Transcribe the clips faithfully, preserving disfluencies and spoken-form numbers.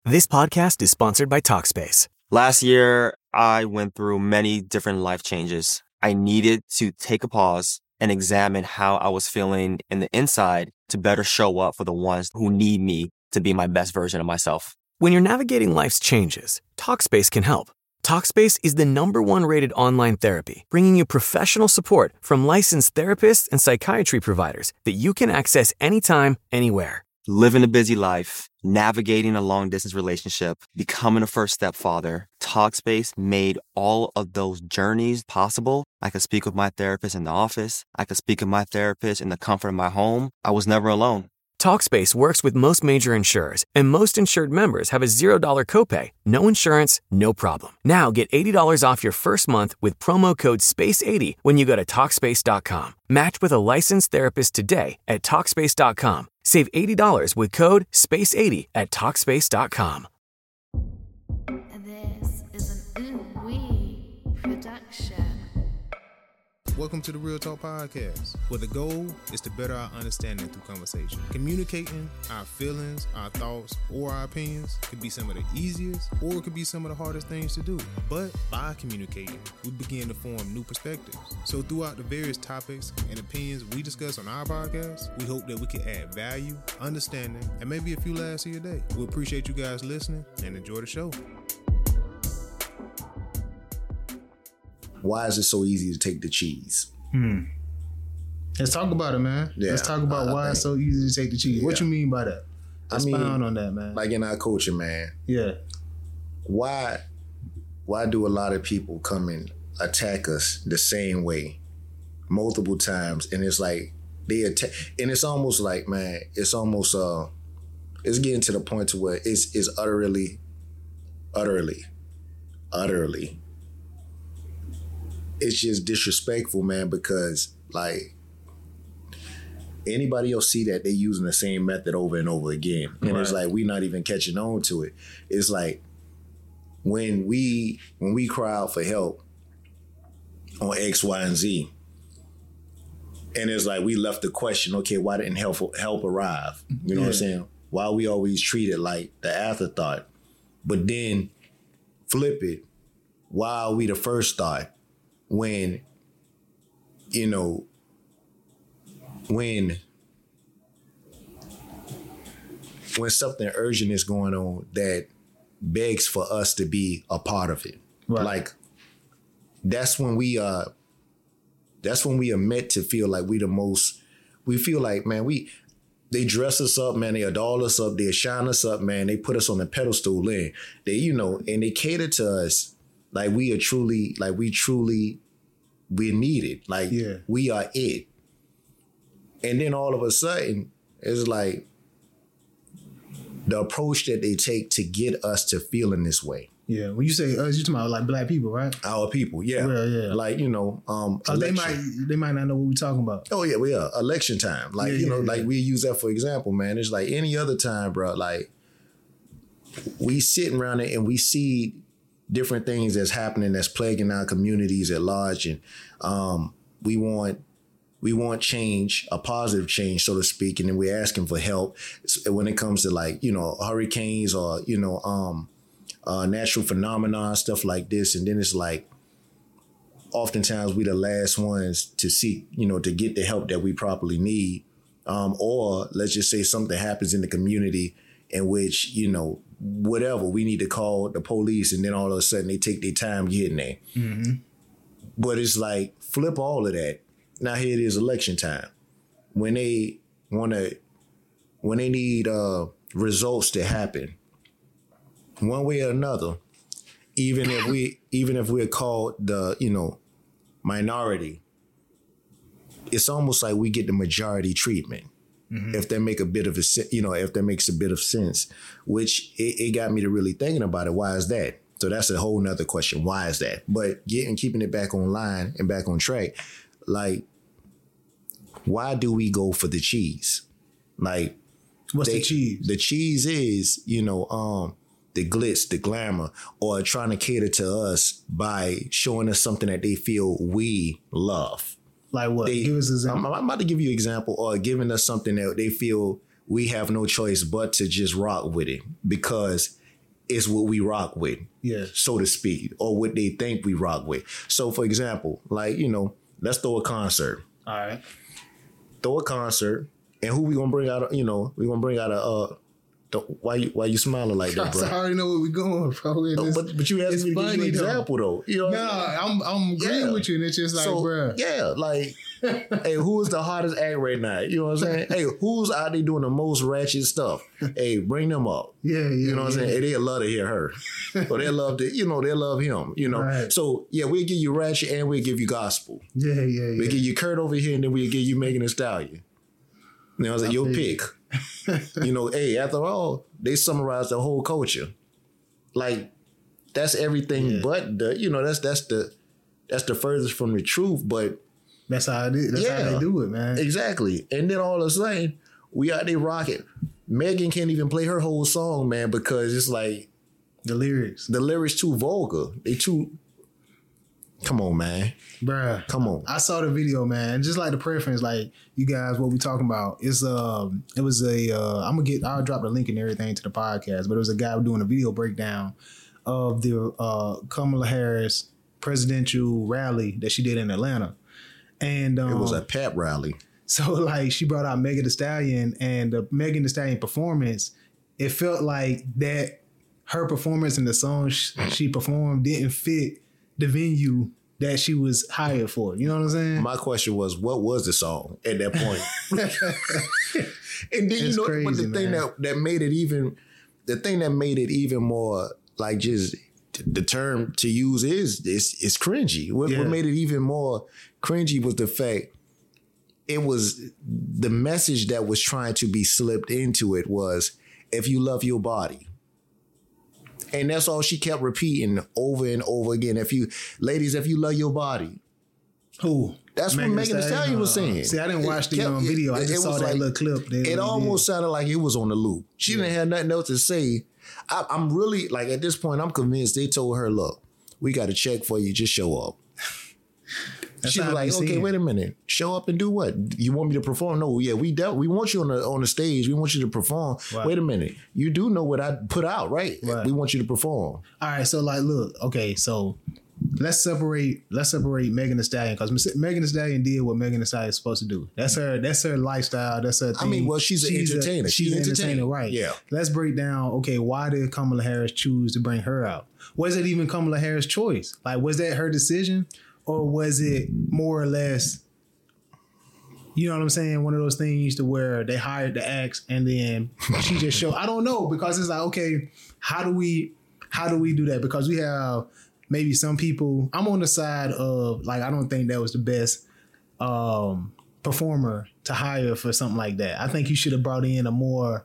This podcast is sponsored by Talkspace. Last year, I went through many different life changes. I needed to take a pause and examine how I was feeling in the inside to better show up for the ones who need me to be my best version of myself. When you're navigating life's changes, Talkspace can help. Talkspace is the number one rated online therapy, bringing you professional support from licensed therapists and psychiatry providers that you can access anytime, anywhere. Living a busy life, navigating a long-distance relationship, becoming a first-step father, Talkspace made all of those journeys possible. I could speak with my therapist in the office. I could speak with my therapist in the comfort of my home. I was never alone. Talkspace works with most major insurers, and most insured members have a zero dollars copay. No insurance, no problem. Now get eighty dollars off your first month with promo code space eighty when you go to Talkspace dot com. Match with a licensed therapist today at Talkspace dot com. Save eighty dollars with code space eighty at Talkspace dot com. This is an Ooh Wee production. Welcome to the Real Talk Podcast, where the goal is to better our understanding through conversation. Communicating our feelings, our thoughts, or our opinions could be some of the easiest, or it could be some of the hardest things to do. But by communicating, we begin to form new perspectives. So throughout the various topics and opinions we discuss on our podcast, we hope that we can add value, understanding, and maybe a few laughs to your day. We appreciate you guys listening and enjoy the show. Why is it so easy to take the cheese? Hmm. Let's talk about it, man. Yeah, Let's talk about I why think- it's so easy to take the cheese. What Yeah. you mean by that? I mean, Expound on that, man. Like in our coaching, man, yeah. why why do a lot of people come and attack us the same way multiple times? And it's like they attack, and it's almost like, man, it's almost uh it's getting to the point to where it's it's utterly, utterly, utterly. It's just disrespectful, man, because like anybody else see that they using the same method over and over again. And it's Right. like we not even catching on to it. It's like when we when we cry out for help on X, Y, and Z, and it's like we left the question, okay, why didn't help help arrive? You know what I'm Yeah. saying? Why we always treat it like the afterthought? But then flip it, why are we the first thought? When, you know, when when something urgent is going on that begs for us to be a part of it. Right. Like that's when we uh that's when we are meant to feel like we the most, we feel like, man, we they dress us up, man, they adore us up, they shine us up, man, they put us on the pedestal and they, you know, and they cater to us like we are truly, like we truly, we're needed. Like Yeah. we are it. And then all of a sudden, it's like the approach that they take to get us to feeling this way. Yeah. When you say us, you talking about like black people, right? Our people, yeah. Yeah, yeah. Like, you know, um, Oh, they election. might they might not know what we're talking about. Oh yeah, we are election time. Like, Yeah, you know, yeah, like yeah. we use that for example, man. It's like any other time, bro. Like we sitting around it and we see different things that's happening that's plaguing our communities at large, and um, we want we want change, a positive change, so to speak, and then we're asking for help when it comes to like, you know, hurricanes or, you know, um, uh, natural phenomena, stuff like this, and then it's like oftentimes we the last ones to seek, you know, to get the help that we properly need. Um, or let's just say something happens in the community in which, you know, whatever, we need to call the police, and then all of a sudden they take their time getting there. Mm-hmm. But it's like, flip all of that. Now here it is election time. When they want to, when they need uh, results to happen, one way or another, even if we, even if we're called the, you know, minority, it's almost like we get the majority treatment. Mm-hmm. If that make a bit of a, you know, if that makes a bit of sense, which it, it got me to really thinking about it. Why is that? So that's a whole nother question. Why is that? But getting, keeping it back online and back on track, like, why do we go for the cheese? Like, What's they, the cheese? The cheese is, you know, um, the glitz, the glamour, or trying to cater to us by showing us something that they feel we love. Like what? They, Give us an I'm, example. I'm about to give you an example, or giving us something that they feel we have no choice but to just rock with it because is what we rock with, Yeah. so to speak, or what they think we rock with. So, for example, like, you know, let's throw a concert. All right. Throw a concert, and who we gonna bring out? You know, we gonna bring out a. Uh, the, why you why you smiling like that, bro? I already know where we're going, bro. No, It's- but but you asked it's me to give you funny, an though. example though. You know, what Nah, I mean? I'm I'm agreeing Yeah. with you, and it's just like, So bro. yeah, like, hey, who is the hottest act right now? You know what I'm saying? Hey, who's out there doing the most ratchet stuff? Hey, bring them up. Yeah, yeah. You know what I'm yeah. saying? Hey, they love to hear her, or they love to, you know, they love him. You know, Right. so yeah, we'll give you ratchet and we'll give you gospel. Yeah, yeah, yeah. We'll give you Kurt over here, and then we'll give you Megan Thee Stallion. You know, I was like, I your feel pick. You know, hey, after all, they summarize the whole culture. Like, that's everything Yeah. but the, you know, that's that's the that's the furthest from the truth. But That's how it is. That's Yeah. how they do it, man. exactly. And then all of a sudden, we out there rocking. Megan can't even play her whole song, man, because it's like The lyrics, the lyrics too vulgar. They too. Come on, man. bruh. Come on. I saw the video, man. And just like the preference, like you guys, what we talking about? It's um, it was a. Uh, I'm gonna get. I'll drop the link and everything to the podcast. But it was a guy doing a video breakdown of the uh, Kamala Harris presidential rally that she did in Atlanta, and um, It was a pep rally. so like she brought out Megan Thee Stallion, and the Megan Thee Stallion performance. It felt like that her performance in the song sh- she performed didn't fit the venue that she was hired for. You know what I'm saying? My question was, what was the song at that point? And then, you It's know, but crazy, the thing man. that, that made it even, the thing that made it even more like just the term to use is, is, is cringy. What, Yeah. what made it even more cringy was the fact it was the message that was trying to be slipped into it was, if you love your body. And that's all she kept repeating over and over again. If you, ladies, if you love your body. Who? That's what Megan Thee Stallion was Uh, saying. See, I didn't watch It the kept- um, video. I it- just it saw was that like- little clip. That It they almost did. sounded like it was on the loop. She didn't have nothing else to say. I, I'm really, like, at this point, I'm convinced they told her, look, we got a check for you. Just show up. That's She was how I like, be okay, seeing. wait a minute. Show up and do what? You want me to perform? No, yeah, we de- we want you on the on the stage. We want you to perform. Right. Wait a minute. You do know what I put out, right? Right. We want you to perform. All right, so like, look, okay, so let's separate. Let's separate Megan Thee Stallion because Megan Thee Stallion did what Megan Thee Stallion is supposed to do. That's her. That's her lifestyle. That's her thing. I mean, well, she's an entertainer. A, she's, She's an entertainer, entertaining. right? Yeah. Let's break down. Okay, why did Kamala Harris choose to bring her out? Was it even Kamala Harris' choice? Like, was that her decision, or was it more or less? You know what I'm saying? One of those things to where they hired the acts and then she just showed. I don't know, because it's like, okay, how do we how do we do that? Because we have maybe some people. I'm on the side of like, I don't think that was the best um, performer to hire for something like that. I think you should have brought in a more.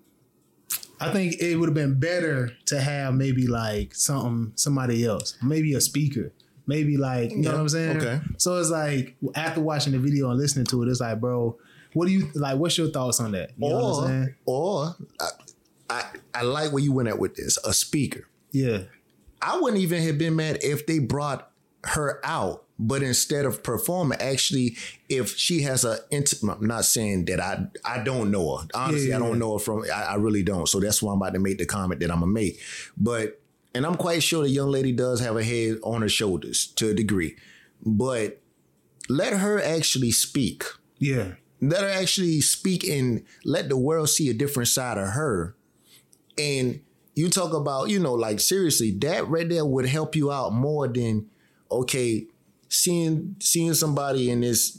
I think it would have been better to have maybe like something somebody else, maybe a speaker. Maybe like, you know Yeah, what I'm saying? okay. So it's like, after watching the video and listening to it, it's like, bro, what do you, like, what's your thoughts on that? You know what I'm saying? Or, or I, I I like where you went at with this. A speaker. Yeah. I wouldn't even have been mad if they brought her out, but instead of performing, actually, if she has a intimate, I'm not saying that I I don't know her. Honestly, Yeah, I yeah, don't yeah. know her from, I, I really don't. So that's why I'm about to make the comment that I'm going to make. But, and I'm quite sure the young lady does have a head on her shoulders to a degree, but let her actually speak. Yeah. Let her actually speak and let the world see a different side of her. And you talk about, you know, like seriously, that right there would help you out more than, okay, seeing seeing somebody in this.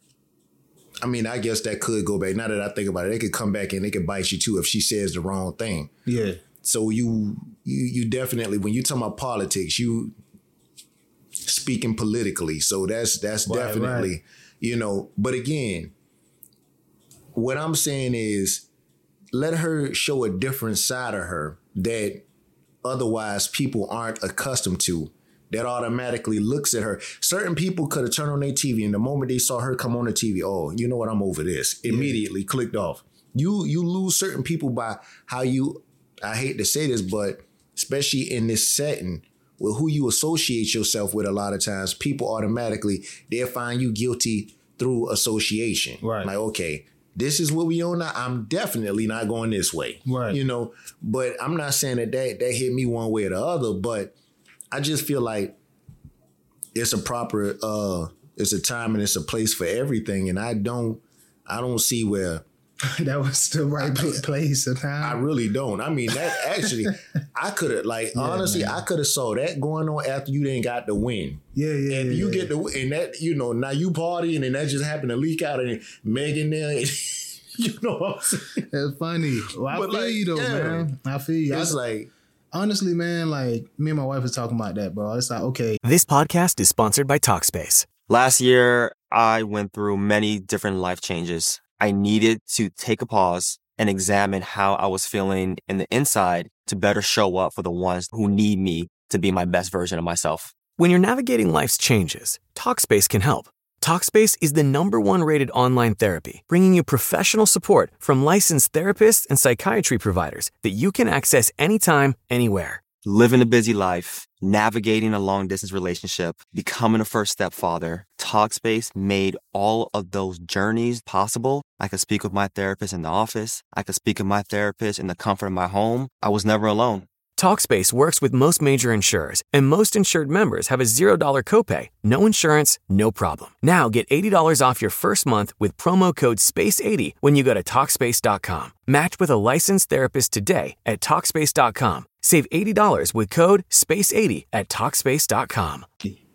I mean, I guess that could go back. Now that I think about it, they could come back and they could bite you too if she says the wrong thing. Yeah. So you you you definitely, when you talk about politics, you speaking politically. So that's that's Right, definitely, right. you know, but again, what I'm saying is let her show a different side of her that otherwise people aren't accustomed to, that automatically looks at her. Certain people could have turned on their T V and the moment they saw her come on the T V, oh, you know what, I'm over this. Immediately clicked off. You you lose certain people by how you, I hate to say this, but especially in this setting with who you associate yourself with, a lot of times people automatically, they'll find you guilty through association. Right. Like, okay, this is what we on now. I'm definitely not going this way. Right. You know, but I'm not saying that that, that hit me one way or the other, but I just feel like it's a proper, uh, it's a time and it's a place for everything. And I don't, I don't see where that was the right place and time. I really don't. I mean, that actually, I could have, like, yeah, honestly, man. I could have saw that going on after you didn't got the win. Yeah, yeah. And yeah, you yeah. get the win, and that, you know, now you partying and that just happened to leak out and Megan there. And, you know what I'm saying? That's funny. Well, I But feel like, you though, yeah. man. I feel you. It's I, like, honestly, man, like me and my wife was talking about that, bro. It's like, okay. This podcast is sponsored by Talkspace. Last year, I went through many different life changes. I needed to take a pause and examine how I was feeling in the inside to better show up for the ones who need me to be my best version of myself. When you're navigating life's changes, Talkspace can help. Talkspace is the number one rated online therapy, bringing you professional support from licensed therapists and psychiatry providers that you can access anytime, anywhere. Living a busy life, navigating a long-distance relationship, becoming a first-step father, Talkspace made all of those journeys possible. I could speak with my therapist in the office. I could speak with my therapist in the comfort of my home. I was never alone. Talkspace works with most major insurers, and most insured members have a zero dollars copay. No insurance, no problem. Now get eighty dollars off your first month with promo code space eighty when you go to Talkspace dot com. Match with a licensed therapist today at Talkspace dot com. Save eighty dollars with code space eighty at Talkspace dot com.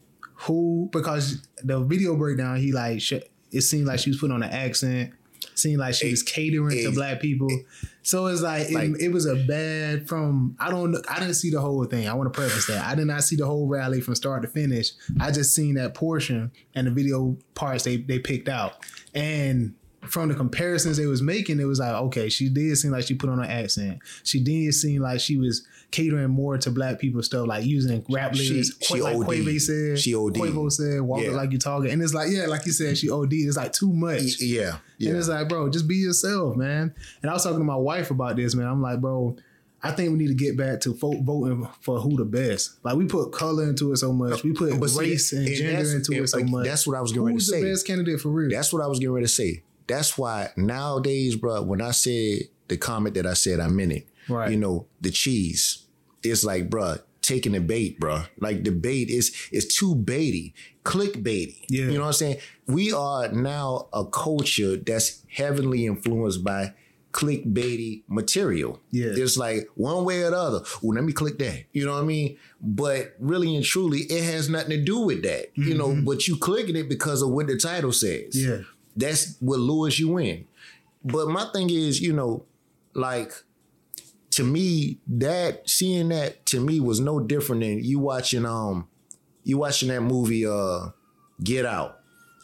Who, because the video breakdown, he like, it seemed like she was putting on an accent. Seemed like she was catering to black people. So it's like, like it, it was a bad from, I don't know, I didn't see the whole thing. I want to preface that. I did not see the whole rally from start to finish. I just seen that portion and the video parts they, they picked out. And from the comparisons they was making, it was like, okay, she did seem like she put on an accent. She did seem like she was catering more to black people stuff, like using rap lyrics. She, she like O D. Quavo said. She O D. Quavo said, walk Yeah. it like you talking. And it's like, yeah, like you said, she O D. It's like too much. Yeah. yeah. And it's like, bro, just be yourself, man. And I was talking to my wife about this, man. I'm like, bro, I think we need to get back to vote, voting for who the best. Like, we put color into it so much. We put But see, race and, and gender that's- into and, it so like, much. that's what I was getting ready to Who's say. the best candidate for real? That's what I was getting ready to say. That's why nowadays, bro, when I said the comment that I said, I meant it. Right. You know, the cheese. It's like, bro, taking the bait, bro. Like, the bait is is too baity, clickbaity. Yeah. You know what I'm saying? We are now a culture that's heavily influenced by clickbaity material. Yeah. It's like one way or the other. Well, let me click that. You know what I mean? But really and truly, it has nothing to do with that. Mm-hmm. You know, but you clicking it because of what the title says. Yeah. That's what lures you in. But my thing is, you know, like, to me, that seeing that to me was no different than you watching um you watching that movie uh Get Out,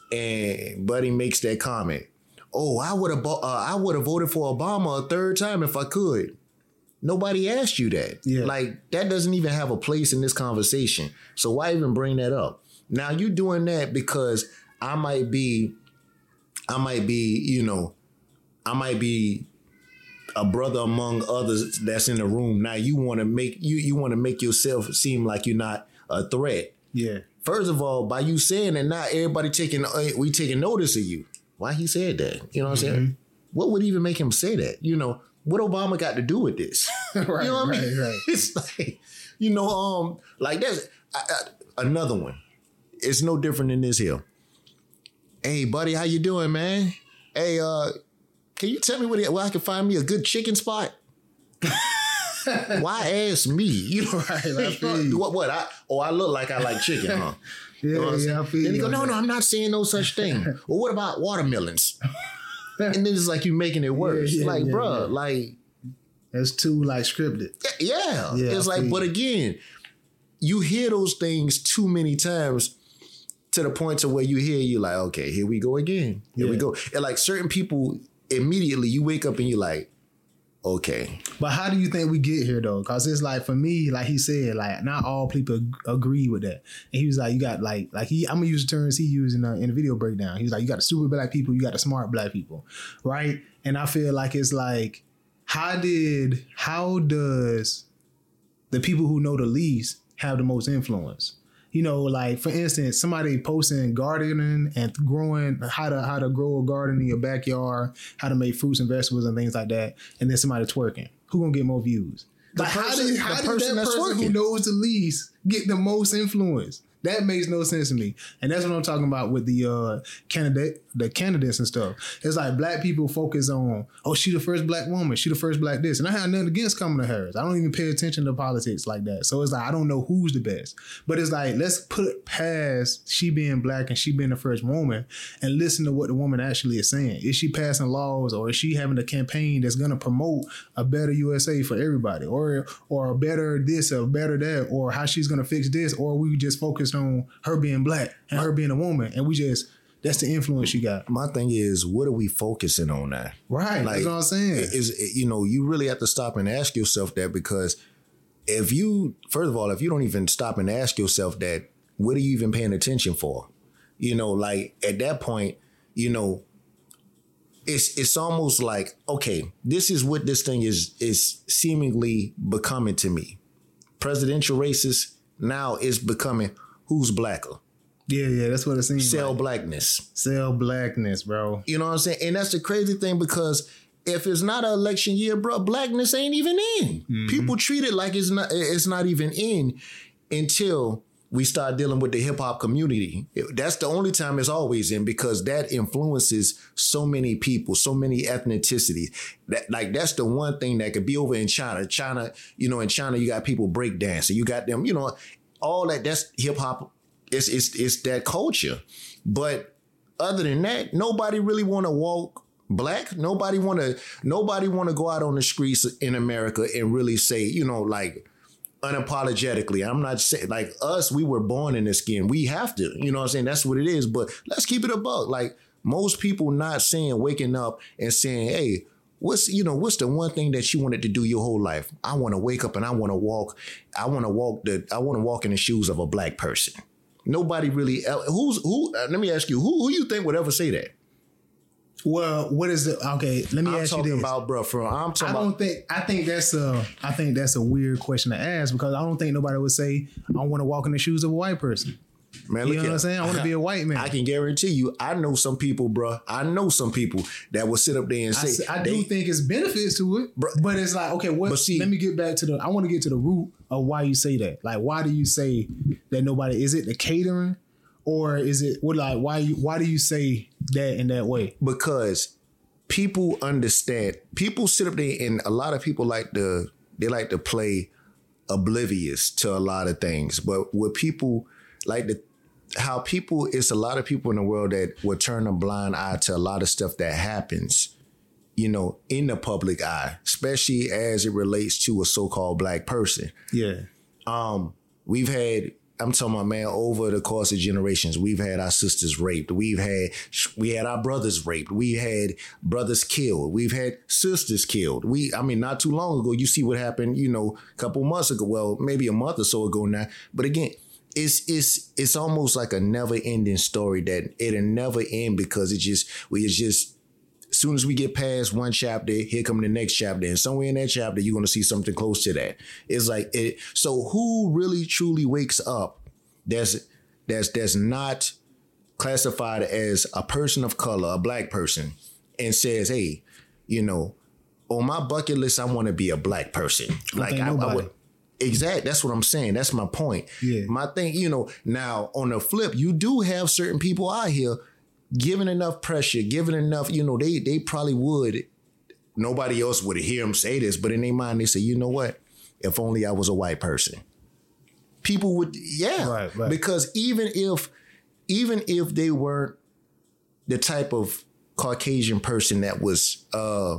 and Buddy makes that comment. Oh, I would have uh, I would have voted for Obama a third time if I could. Nobody asked you that. Yeah. Like, that doesn't even have a place in this conversation. So why even bring that up? Now you doing that because I might be I might be, you know, I might be a brother among others that's in the room. Now you want to make you you want to make yourself seem like you're not a threat. Yeah. First of all, by you saying that, not everybody taking we taking notice of you. Why he said that? You know what I'm Mm-hmm. saying? What would even make him say that? You know, what Obama got to do with this? Right, you know what I right, mean? right. It's like, you know, um, like that's I, I, another one. It's no different than this here. Hey, buddy, how you doing, man? Hey, uh, can you tell me where, where I can find me a good chicken spot? Why ask me? You know, Right, I feel you. what? What? I oh, I look like I like chicken, huh? Yeah, You know what I'm yeah, saying? I feel Then he you go, on no, that. no, I'm not saying no such thing. Well, what about watermelons? And then it's like you making it worse. Yeah, yeah, like, yeah, bruh, yeah. like, That's too, like, scripted. yeah. Yeah, It's I like, feel but you. again, you hear those things too many times to the point to where you hear, you like, okay, here we go again. Here we Yeah. go. And like certain people, immediately you wake up and you're like, okay. But how do you think we get here though? Because it's like, for me, like he said, like not all people ag- agree with that. And he was like, you got like, like he, I'm gonna use the terms he used in the, in the video breakdown. He was like, you got the stupid black people, you got the smart black people, right? And I feel like it's like, how did, how does the people who know the least have the most influence? you know, like for instance, somebody posting gardening and growing how to how to grow a garden in your backyard, how to make fruits and vegetables and things like that, and then somebody twerking. Who gonna get more views? The Like person, how did, how the did person that that's person who twerking. knows the least get the most influence? That makes no sense to me. And that's what I'm talking about with the uh, candidate, the candidates and stuff. It's like black people focus on, oh, she the first black woman, she the first black this. And I have nothing against Kamala Harris. I don't even pay attention to politics like that. So it's like, I don't know who's the best. But it's like, let's put it past she being black and she being the first woman and listen to what the woman actually is saying. Is she passing laws, or is she having a campaign that's going to promote a better U S A for everybody, or or a better this or better that, or how she's going to fix this, or we just focused on her being black and her being a woman, and we just, that's the influence she got. My thing is, what are we focusing on now? Right, that's what I'm saying. Is, you know, you really have to stop and ask yourself that, because if you, first of all, if you don't even stop and ask yourself that, what are you even paying attention for? You know, like at that point, you know, it's it's almost like, okay, this is what this thing is is seemingly becoming to me. Presidential races now is becoming who's blacker. Yeah, yeah, that's what it seems Sell like. blackness. Sell blackness, bro. You know what I'm saying? And that's the crazy thing, because if it's not an election year, bro, blackness ain't even in. Mm-hmm. People treat it like it's not it's not even in until we start dealing with the hip hop community. That's the only time it's always in, because that influences so many people, so many ethnicities. That like that's the one thing that could be over in China. China, you know, in China you got people break dancing. You got them, you know, all that. That's hip hop. It's it's it's that culture. But other than that, nobody really want to walk black. Nobody want to. Nobody want to go out on the streets in America and really say, you know, like, unapologetically. I'm not saying like us, we were born in this skin. We have to, you know what I'm saying? That's what it is. But let's keep it a buck. Like most people not saying, waking up and saying, hey, what's, you know, what's the one thing that you wanted to do your whole life? I want to wake up and I want to walk. I want to walk the, I want to walk in the shoes of a black person. Nobody really, who's, who, uh, let me ask you, who, who you think would ever say that? Well, what is it? Okay, let me I'm ask you talking this. about, bro, from, I'm talking I don't about. think I think that's a I think that's a weird question to ask, because I don't think nobody would say I want to walk in the shoes of a white person. Man, You look know at, what I'm saying? I want to be a white man. I can guarantee you, I know some people, bro. I know some people that will sit up there and I, say, s- I they, do think it's benefits to it, Bruh. but it's like, okay, what? But see- let me get back to the. I want to get to the root of why you say that. Like, why do you say that nobody? Is it the catering, or is it what? Like, why you? Why do you say that in that way? because people understand. People sit up there, and a lot of people like to they like to play oblivious to a lot of things. But what people like to how people it's a lot of people in the world that will turn a blind eye to a lot of stuff that happens, you know, in the public eye, especially as it relates to a so-called black person. Yeah, Um, we've had, I'm talking about, man, over the course of generations, we've had our sisters raped. We've had, we had our brothers raped. We had brothers killed. We've had sisters killed. We, I mean, not too long ago, you see what happened, you know, a couple months ago, well, maybe a month or so ago now. But again, it's, it's, it's almost like a never ending story that it'll never end, because it just, we it's just, as soon as we get past one chapter, here come the next chapter. And somewhere in that chapter, you're going to see something close to that. It's like, it. So who really truly wakes up that's, that's, that's not classified as a person of color, a black person, and says, hey, you know, on my bucket list, I want to be a black person. Like think I, I nobody. would. Exactly. That's what I'm saying. That's my point. Yeah. My thing, you know, now on the flip, you do have certain people out here given enough pressure, given enough, you know, they they probably would, nobody else would hear them say this, but in their mind, they say, you know what? If only I was a white person. People would, yeah. Right, right. Because even if, even if they weren't the type of Caucasian person that was uh,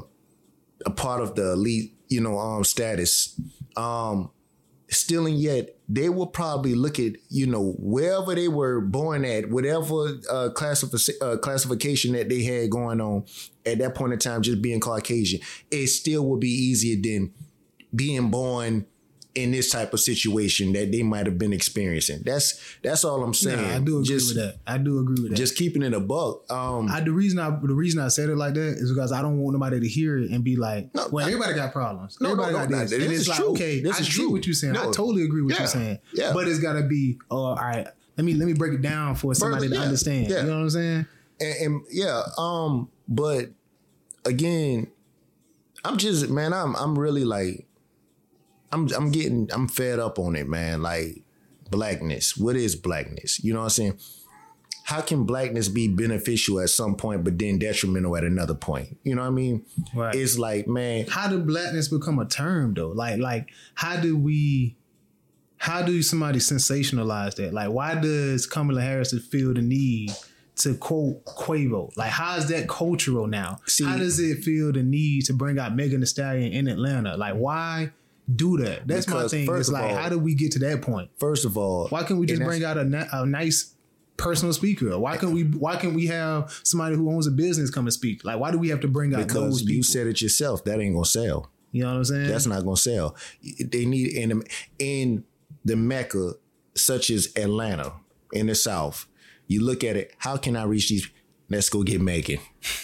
a part of the elite, you know, um, status, um, still and yet, they will probably look at, you know, wherever they were born at, whatever uh, classifi- uh, classification that they had going on at that point in time, just being Caucasian, it still would be easier than being born in this type of situation that they might have been experiencing. That's that's all I'm saying. Nah, I do agree just, with that. I do agree with that. Just keeping it a buck. Um, I, the reason I the reason I said it like that is because I don't want nobody to hear it and be like, No, well, I- everybody got problems. No, everybody no, got no, this. this And is it's like, true. okay, This I is get true. what you're saying. I No. totally agree with what Yeah. you're saying. Yeah. But it's gotta be, oh, all right, let me let me break it down for somebody to yeah, understand. yeah. You know what I'm saying? and, and yeah, um, but again, I'm just man, I'm I'm really like I'm I'm getting I'm fed up on it, man. Like blackness. What is blackness? You know what I'm saying? How can blackness be beneficial at some point, but then detrimental at another point? You know what I mean? Right. It's like, man, How did blackness become a term though? Like, like how do we how do somebody sensationalize that? Like, why does Kamala Harris feel the need to quote Quavo? Like, how is that cultural now? See- how does it feel the need to bring out Megan Thee Stallion in Atlanta? Like, why do that? That's Because my thing. first It's of like, all- how do we get to that point? first of all, Why can't we just and bring that's- out a, ni- a nice personal speaker? Why can't we? Why can't we have somebody who owns a business come and speak? Like, why do we have to bring out because those people? you said it yourself, that ain't gonna sell. You know what I'm saying? That's not gonna sell. They need in the, in the Mecca, such as Atlanta in the South. You look at it. How can I reach these? Let's go get Megan.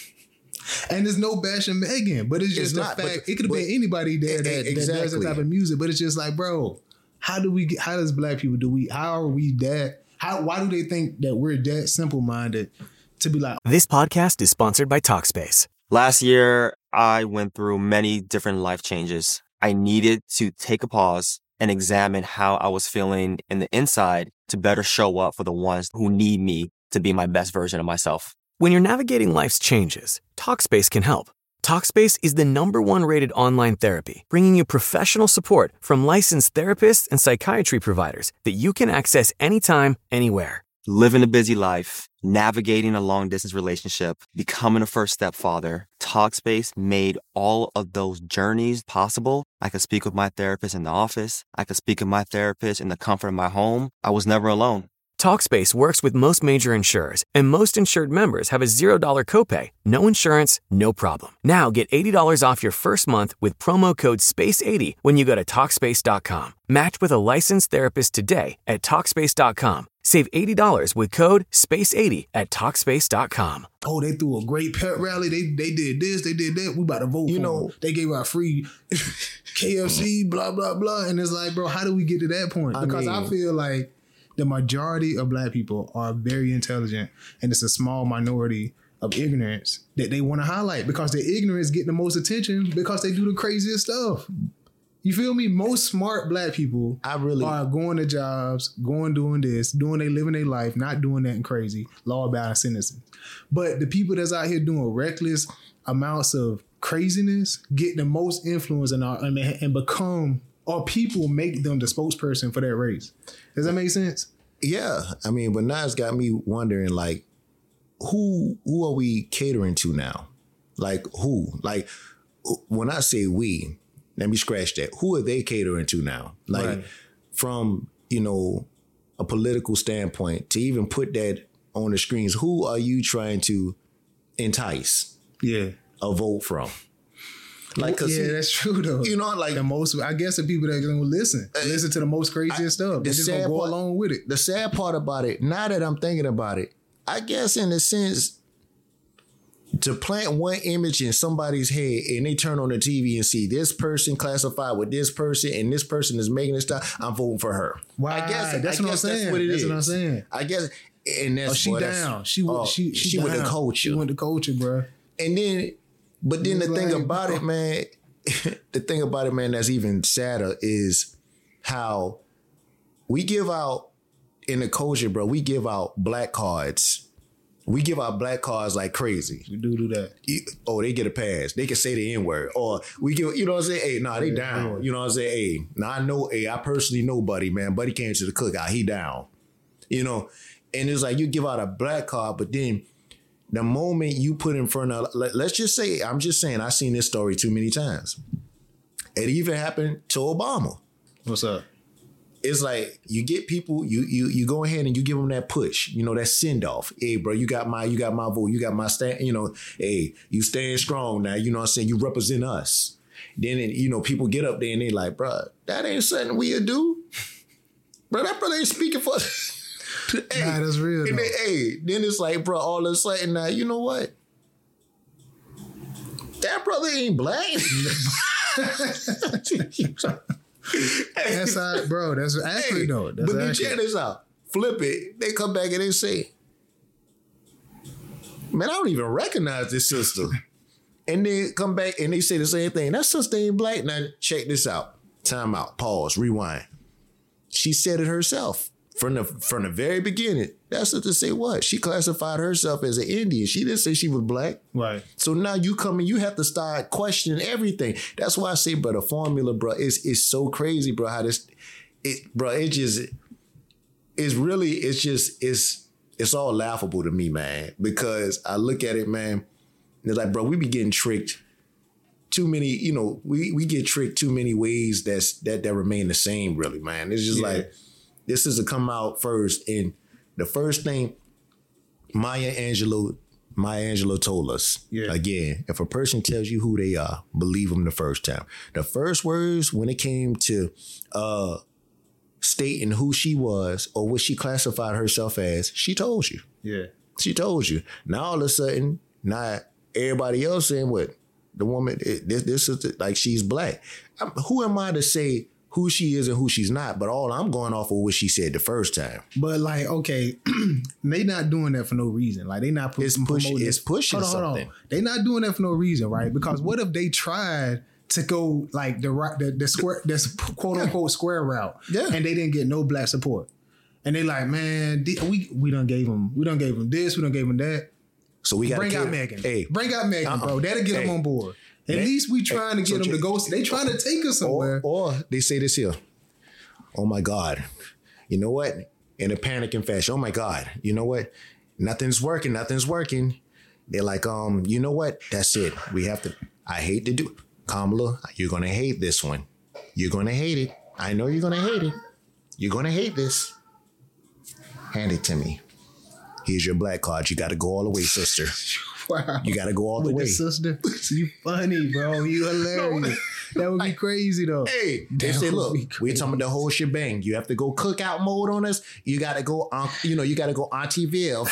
And there's no bashing Megan, but it's just It's the not, fact but- it could have but- been anybody there that, that does that Exactly. type of music. But it's just like, bro, how do we get? How does black people do we? How are we that? How? Why do they think that we're that simple minded to be like, This podcast is sponsored by Talkspace. Last year, I went through many different life changes. I needed to take a pause and examine how I was feeling in the inside to better show up for the ones who need me to be my best version of myself. When you're navigating life's changes, Talkspace can help. Talkspace is the number one rated online therapy, bringing you professional support from licensed therapists and psychiatry providers that you can access anytime, anywhere. Living a busy life, navigating a long distance relationship, becoming a first step father, Talkspace made all of those journeys possible. I could speak with my therapist in the office. I could speak with my therapist in the comfort of my home. I was never alone. Talkspace works with most major insurers, and most insured members have a zero dollar copay. No insurance, no problem. Now get eighty dollars off your first month with promo code space eighty when you go to Talkspace dot com. Match with a licensed therapist today at Talkspace dot com. Save eighty dollars with code space eighty at Talkspace dot com. oh, they threw a great pep rally. They they did this, they did that. We about to vote. You for know- them. They gave out free K F C, blah blah blah. And it's like, bro, how do we get to that point? I Because I, mean- feel like the majority of black people are very intelligent, and it's a small minority of ignorance that they want to highlight because their ignorance get the most attention because they do the craziest stuff. You feel me? Most smart black people I really- are going to jobs, going doing this, doing they living their life, not doing nothing crazy, law abiding citizens. But the people that's out here doing reckless amounts of craziness get the most influence and, are, and, and become, or people make them the spokesperson for that race. Does that make sense? Yeah, I mean, but now it's got me wondering, like, who who are we catering to now? Like, who? Like, when I say we, let me scratch that. Who are they catering to now? Like, Right. from, you know, a political standpoint, to even put that on the screens, who are you trying to entice Yeah. a vote from? Like, 'cause yeah, see, that's true though. you know, like, the most, I guess the people that are gonna listen, listen to the most craziest stuff. They're the just gonna sad go part- along with it. the sad part about it, now that I'm thinking about it, I guess in a sense, to plant one image in somebody's head and they turn on the T V and see this person classified with this person and this person is making this stuff, I'm voting for her. Why? I guess That's I what I'm guess saying. That's what it That's is. what I'm saying. I guess, and that's Oh, she boy, that's- down. She went. oh, she she, she went to down. culture. She went to culture, bro. And then, but then the It's thing like- about it, man, the thing about it, man, that's even sadder is how we give out in the culture, bro. We give out black cards. We give out black cards like crazy. We do do that. You- Oh, they get a pass. They can say the N word, or we give. You know what I'm saying? Hey, nah, they Yeah, down. yeah. You know what I'm saying? Hey, now I know. Hey, I personally know Buddy, man. Buddy came to the cookout. He down. You know, and it's like you give out a black card, but then the moment you put in front of, let, let's just say, I'm just saying, I've seen this story too many times. It even happened to Obama. What's up? It's like you get people, you you you go ahead and you give them that push, you know, that send off. Hey, bro, you got my you got my vote, you got my stand, you know. Hey, you stand strong now. You know what I'm saying? You represent us. Then, it, you know, people get up there and they like, bro, that ain't something we'll do. Bro, that brother ain't speaking for hey, nah, that's real. And they, hey, then it's like, bro, all of a sudden now, you know what? That brother ain't black. That's how, bro. That's actually hey, though. That's but then actually. check this out. Flip it. They come back and they say, man, I don't even recognize this sister. And then come back and they say the same thing. That sister ain't black. Now check this out. Time out. Pause. Rewind. She said it herself from the from the very beginning. That sister say what? She classified herself as an Indian. She didn't say she was black. Right. So now you come and you have to start questioning everything. That's why I say, bro, the formula, bro, is is so crazy, bro. How this, it, bro, it just, it's really, it's just, it's, it's all laughable to me, man. Because I look at it, man. It's like, bro, we be getting tricked too many, you know, we, we get tricked too many ways that's that that remain the same, really, man. It's just yeah. like, this is to come out first. And the first thing Maya Angelou, Maya Angelou told us, yeah. again, if a person tells you who they are, believe them the first time. The first words when it came to uh, stating who she was or what she classified herself as, she told you. Yeah. She told you. Now all of a sudden, now everybody else saying what? The woman, this, this is the, like she's black. I'm, who am I to say who she is and who she's not? But all I'm going off of what she said the first time. But like, okay, they not doing that for no reason. Like they not it's push, promoting. It's pushing hold on, something. Hold on. They not doing that for no reason, right? Because what if they tried to go like the right, the, the square, this quote unquote yeah. square route, yeah. and they didn't get no black support, and they like, man, we we done gave them, we done gave them this, we done gave them that. So we got bring out Megan. Hey, bring out Megan, uh-uh. bro. That'll get hey. them on board. At Man, least we trying hey, to get so them to go. They trying to take us somewhere. Or, or they say this here. Oh my God. You know what? In a panicking fashion. Oh my God. You know what? Nothing's working. Nothing's working. They're like, um, you know what? That's it. We have to. I hate to do. Kamala, you're gonna hate this one. You're gonna hate it. I know you're gonna hate it. You're gonna hate this. Hand it to me. Here's your black card. You got to go all the way, sister. Wow. You got to go all the With way. The sister, you funny, bro. You hilarious. No, that would be crazy, though. Hey, they say, look, we're talking about the whole shebang. You have to go cookout mode on us. You got to go, on, you know, you got to go Auntie Ville.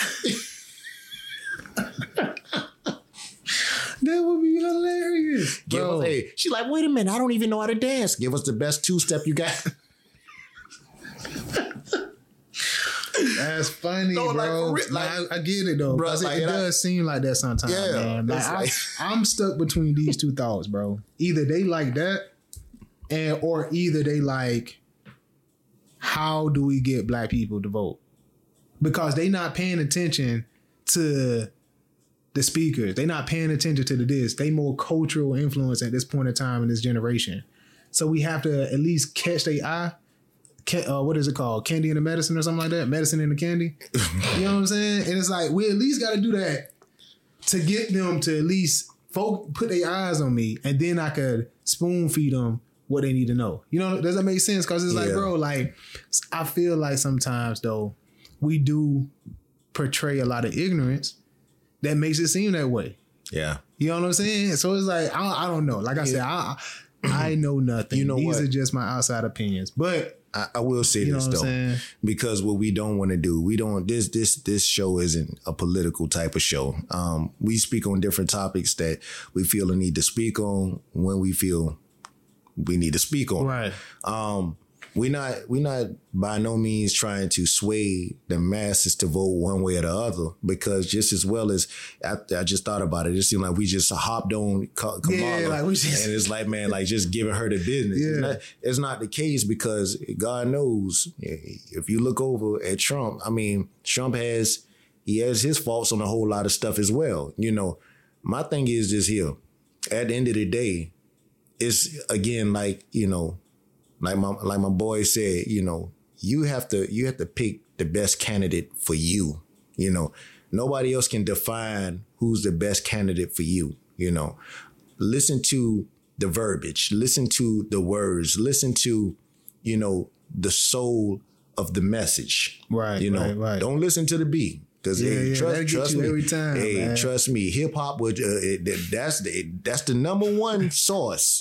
That would be hilarious. Give us, hey, she's like, wait a minute. I don't even know how to dance. Give us the best two-step you got. That's funny, no, bro. Like, like, I, I get it though, bro. Like, it, it does I, seem like that sometimes, yeah, man. Like, like I, I'm stuck between these two thoughts, bro. Either they like that, and or either they like, how do we get black people to vote? Because they not paying attention to the speakers. They not paying attention to the this. They more cultural influence at this point in time in this generation. So we have to at least catch their eye. Uh, what is it called? Candy and the medicine or something like that? Medicine and the candy? You know what I'm saying? And it's like, we at least got to do that to get them to at least folk put their eyes on me, and then I could spoon feed them what they need to know. You know, does that make sense? Because it's yeah. like, bro, like, I feel like sometimes, though, we do portray a lot of ignorance that makes it seem that way. Yeah. You know what I'm saying? So it's like, I, I don't know. Like I yeah. said, I, I know nothing. You know These what? are just my outside opinions. But I, I will say you this though, because what we don't want to do, we don't. This this this show isn't a political type of show. Um, we speak on different topics that we feel a need to speak on when we feel we need to speak on. Right. Um, we're not we're not by no means trying to sway the masses to vote one way or the other, because just as well as I, I just thought about it, it seemed like we just hopped on Kamala, yeah, like we just, and it's like, man, like just giving her the business. Yeah. It's not, it's not the case, because God knows if you look over at Trump, I mean, Trump has he has his faults on a whole lot of stuff as well. You know, my thing is just here. At the end of the day, it's again like, you know. Like my like my boy said, you know, you have to you have to pick the best candidate for you. You know, nobody else can define who's the best candidate for you. You know, listen to the verbiage, listen to the words, listen to, you know, the soul of the message. Right. You know, right, right. Don't listen to the beat. Because yeah, hey, yeah, trust, trust me, every time, hey, man. trust me, hip hop would uh, it, that's the that's the number one source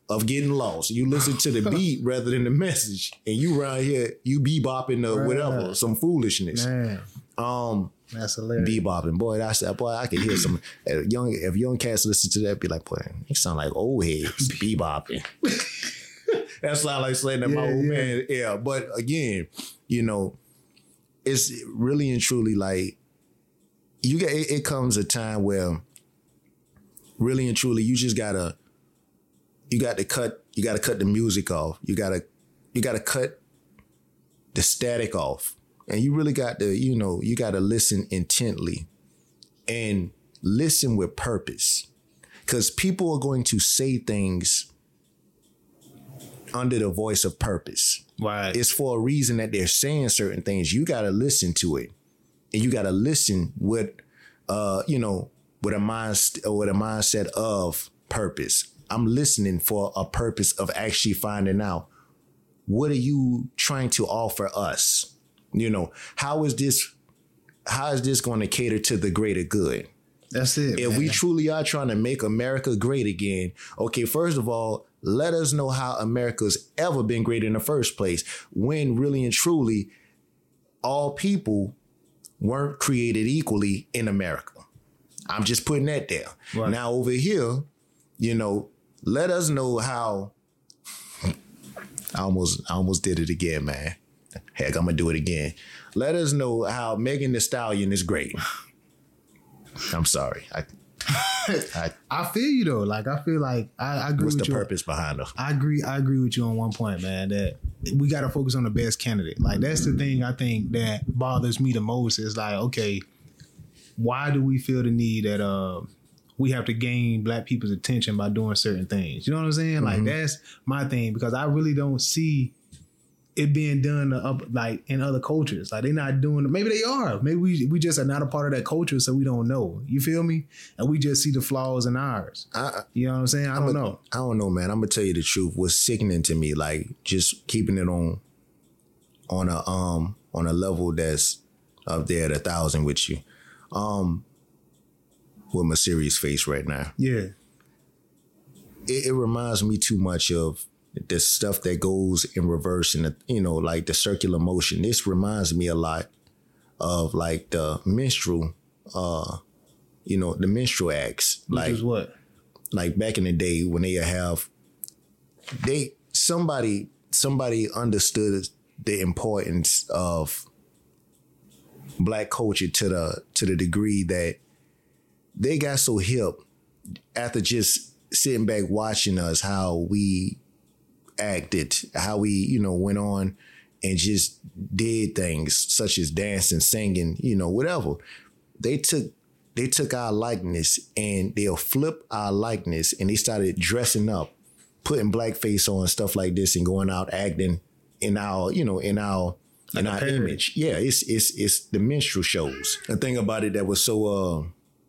of getting lost. You listen to the beat rather than the message, and you around here you bebopping the whatever, some foolishness. Man, um, that's hilarious. Bebopping, boy. That's that boy. I could hear some if young if young cats listen to that, be like, boy, they sound like old heads bebopping. That sound like saying that yeah, my old yeah. man. Yeah, but again, you know, it's really and truly like you get. It, it comes a time where really and truly you just gotta. You got to cut. You got to cut the music off. You gotta. You got to cut the static off, and you really got to. You know, you got to listen intently, and listen with purpose, because people are going to say things under the voice of purpose. Right. It's for a reason that they're saying certain things. You got to listen to it, and you got to listen with, uh, you know, with a mind with a mindset of purpose. I'm listening for a purpose of actually finding out, what are you trying to offer us? You know, how is this, how is this going to cater to the greater good? That's it. If man. we truly are trying to make America great again, okay, first of all, let us know how America's ever been great in the first place, when really and truly all people weren't created equally in America. I'm just putting that there. Right. Now over here, you know, let us know how. I almost, I almost did it again, man. Heck, I'm gonna do it again. Let us know how Megan Thee Stallion is great. I'm sorry. I, I, I feel you though. Like I feel like I, I agree. What's with the you. purpose behind her? I agree. I agree with you on one point, man. That we got to focus on the best candidate. Like that's the thing I think that bothers me the most. Is like, okay, why do we feel the need that uh we have to gain black people's attention by doing certain things? You know what I'm saying? Mm-hmm. Like that's my thing, because I really don't see it being done up like in other cultures. Like they're not doing it. Maybe they are. Maybe we we just are not a part of that culture, so we don't know. You feel me? And we just see the flaws in ours. I, you know what I'm saying? I I'm don't a, know. I don't know, man. I'm gonna tell you the truth. What's sickening to me, like just keeping it on on a um on a level that's up there at a thousand with you. Um with my serious face right now. Yeah. It, it reminds me too much of the stuff that goes in reverse and, you know, like the circular motion. This reminds me a lot of like the minstrel, uh, you know, the minstrel acts. Which like is what? Like back in the day when they have, they, somebody, somebody understood the importance of black culture to the, to the degree that they got so hip after just sitting back watching us, how we acted, how we, you know, went on and just did things such as dancing, singing, you know, whatever. They took they took our likeness and they'll flip our likeness, and they started dressing up, putting blackface on, stuff like this, and going out acting in our, you know, in our in like our image. Yeah, it's it's it's the minstrel shows. The thing about it that was so uh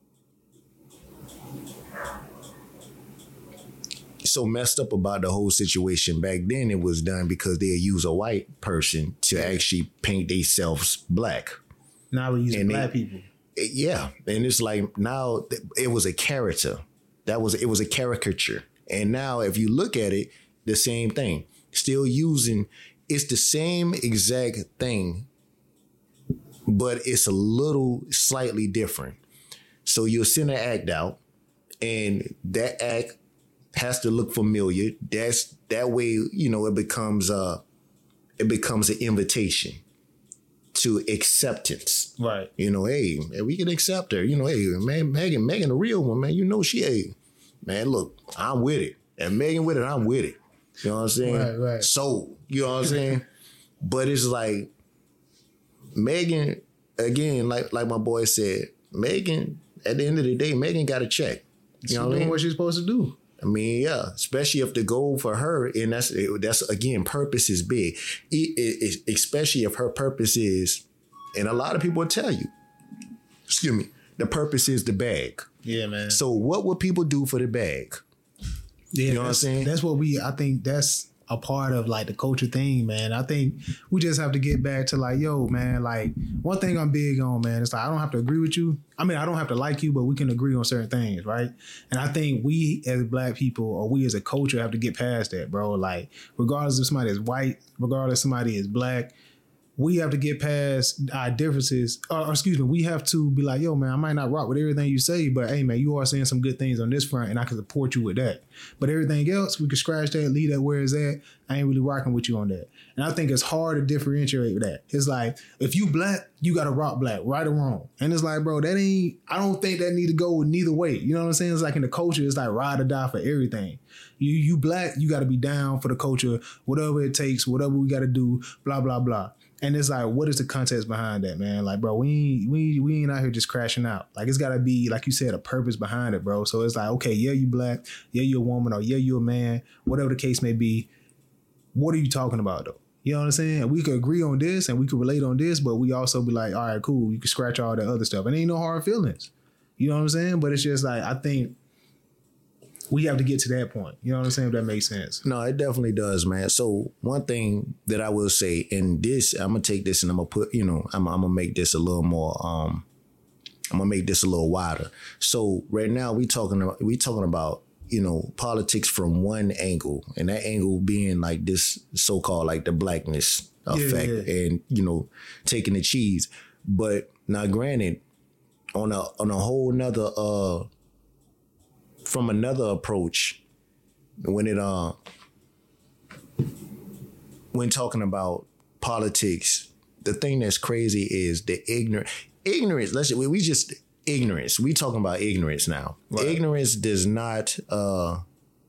so messed up about the whole situation back then, it was done because they'd use a white person to actually paint themselves black. Now we use black they, people. It, yeah. And it's like now it was a character. That was it was a caricature. And now if you look at it, the same thing. Still using, it's the same exact thing, but it's a little slightly different. So you'll send an act out, and that act has to look familiar. That's that way, you know, it becomes uh it becomes an invitation to acceptance. Right. You know, hey, man, we can accept her. You know, hey, man, Megan, Megan, a real one, man. You know she, hey, man, look, I'm with it. And Megan with it, I'm with it. You know what I'm saying? Right, right. So, you know what I'm saying? But it's like Megan, again, like like my boy said, Megan, at the end of the day, Megan got a check. You She's know what doing I mean? what she's supposed to do. I mean, yeah, especially if the goal for her, and that's, that's again, purpose is big. It, it, it, especially if her purpose is, and a lot of people will tell you, excuse me, the purpose is the bag. Yeah, man. So what would people do for the bag? Yeah, you know what I'm saying? That's what we, I think that's a part of like the culture thing, man. I think we just have to get back to like, yo, man, like one thing I'm big on, man, it's like I don't have to agree with you. I mean, I don't have to like you, but we can agree on certain things, right? And I think we as black people or we as a culture have to get past that, bro. Like regardless if somebody is white, regardless if somebody is black, we have to get past our differences, or, or excuse me, we have to be like, yo, man, I might not rock with everything you say, but hey, man, you are saying some good things on this front and I can support you with that. But everything else, we can scratch that, leave that where it's at. I ain't really rocking with you on that. And I think it's hard to differentiate with that. It's like, if you black, you got to rock black, right or wrong. And it's like, bro, that ain't, I don't think that need to go neither way. You know what I'm saying? It's like in the culture, it's like ride or die for everything. You you black, you got to be down for the culture, whatever it takes, whatever we got to do, blah, blah, blah. And it's like, what is the context behind that, man? Like, bro, we ain't, we, we ain't out here just crashing out. Like, it's got to be, like you said, a purpose behind it, bro. So it's like, okay, yeah, you black, yeah, you a woman, or yeah, you a man, whatever the case may be. What are you talking about, though? You know what I'm saying? We could agree on this and we could relate on this, but we also be like, all right, cool, you can scratch all that other stuff. And ain't no hard feelings. You know what I'm saying? But it's just like, I think we have to get to that point. You know what I'm saying? If that makes sense. No, it definitely does, man. So one thing that I will say, and this, I'm gonna take this and I'm gonna put, you know, I'm, I'm gonna make this a little more, um, I'm gonna make this a little wider. So right now we talking about, we talking about, you know, politics from one angle, and that angle being like this so-called like the blackness effect, yeah, yeah. And you know, taking the cheese. But now, granted, on a on a whole nother uh. from another approach, when it uh when talking about politics, the thing that's crazy is the ignorant ignorance. Let's we, we just ignorance. We talking about ignorance now. Right. Ignorance does not uh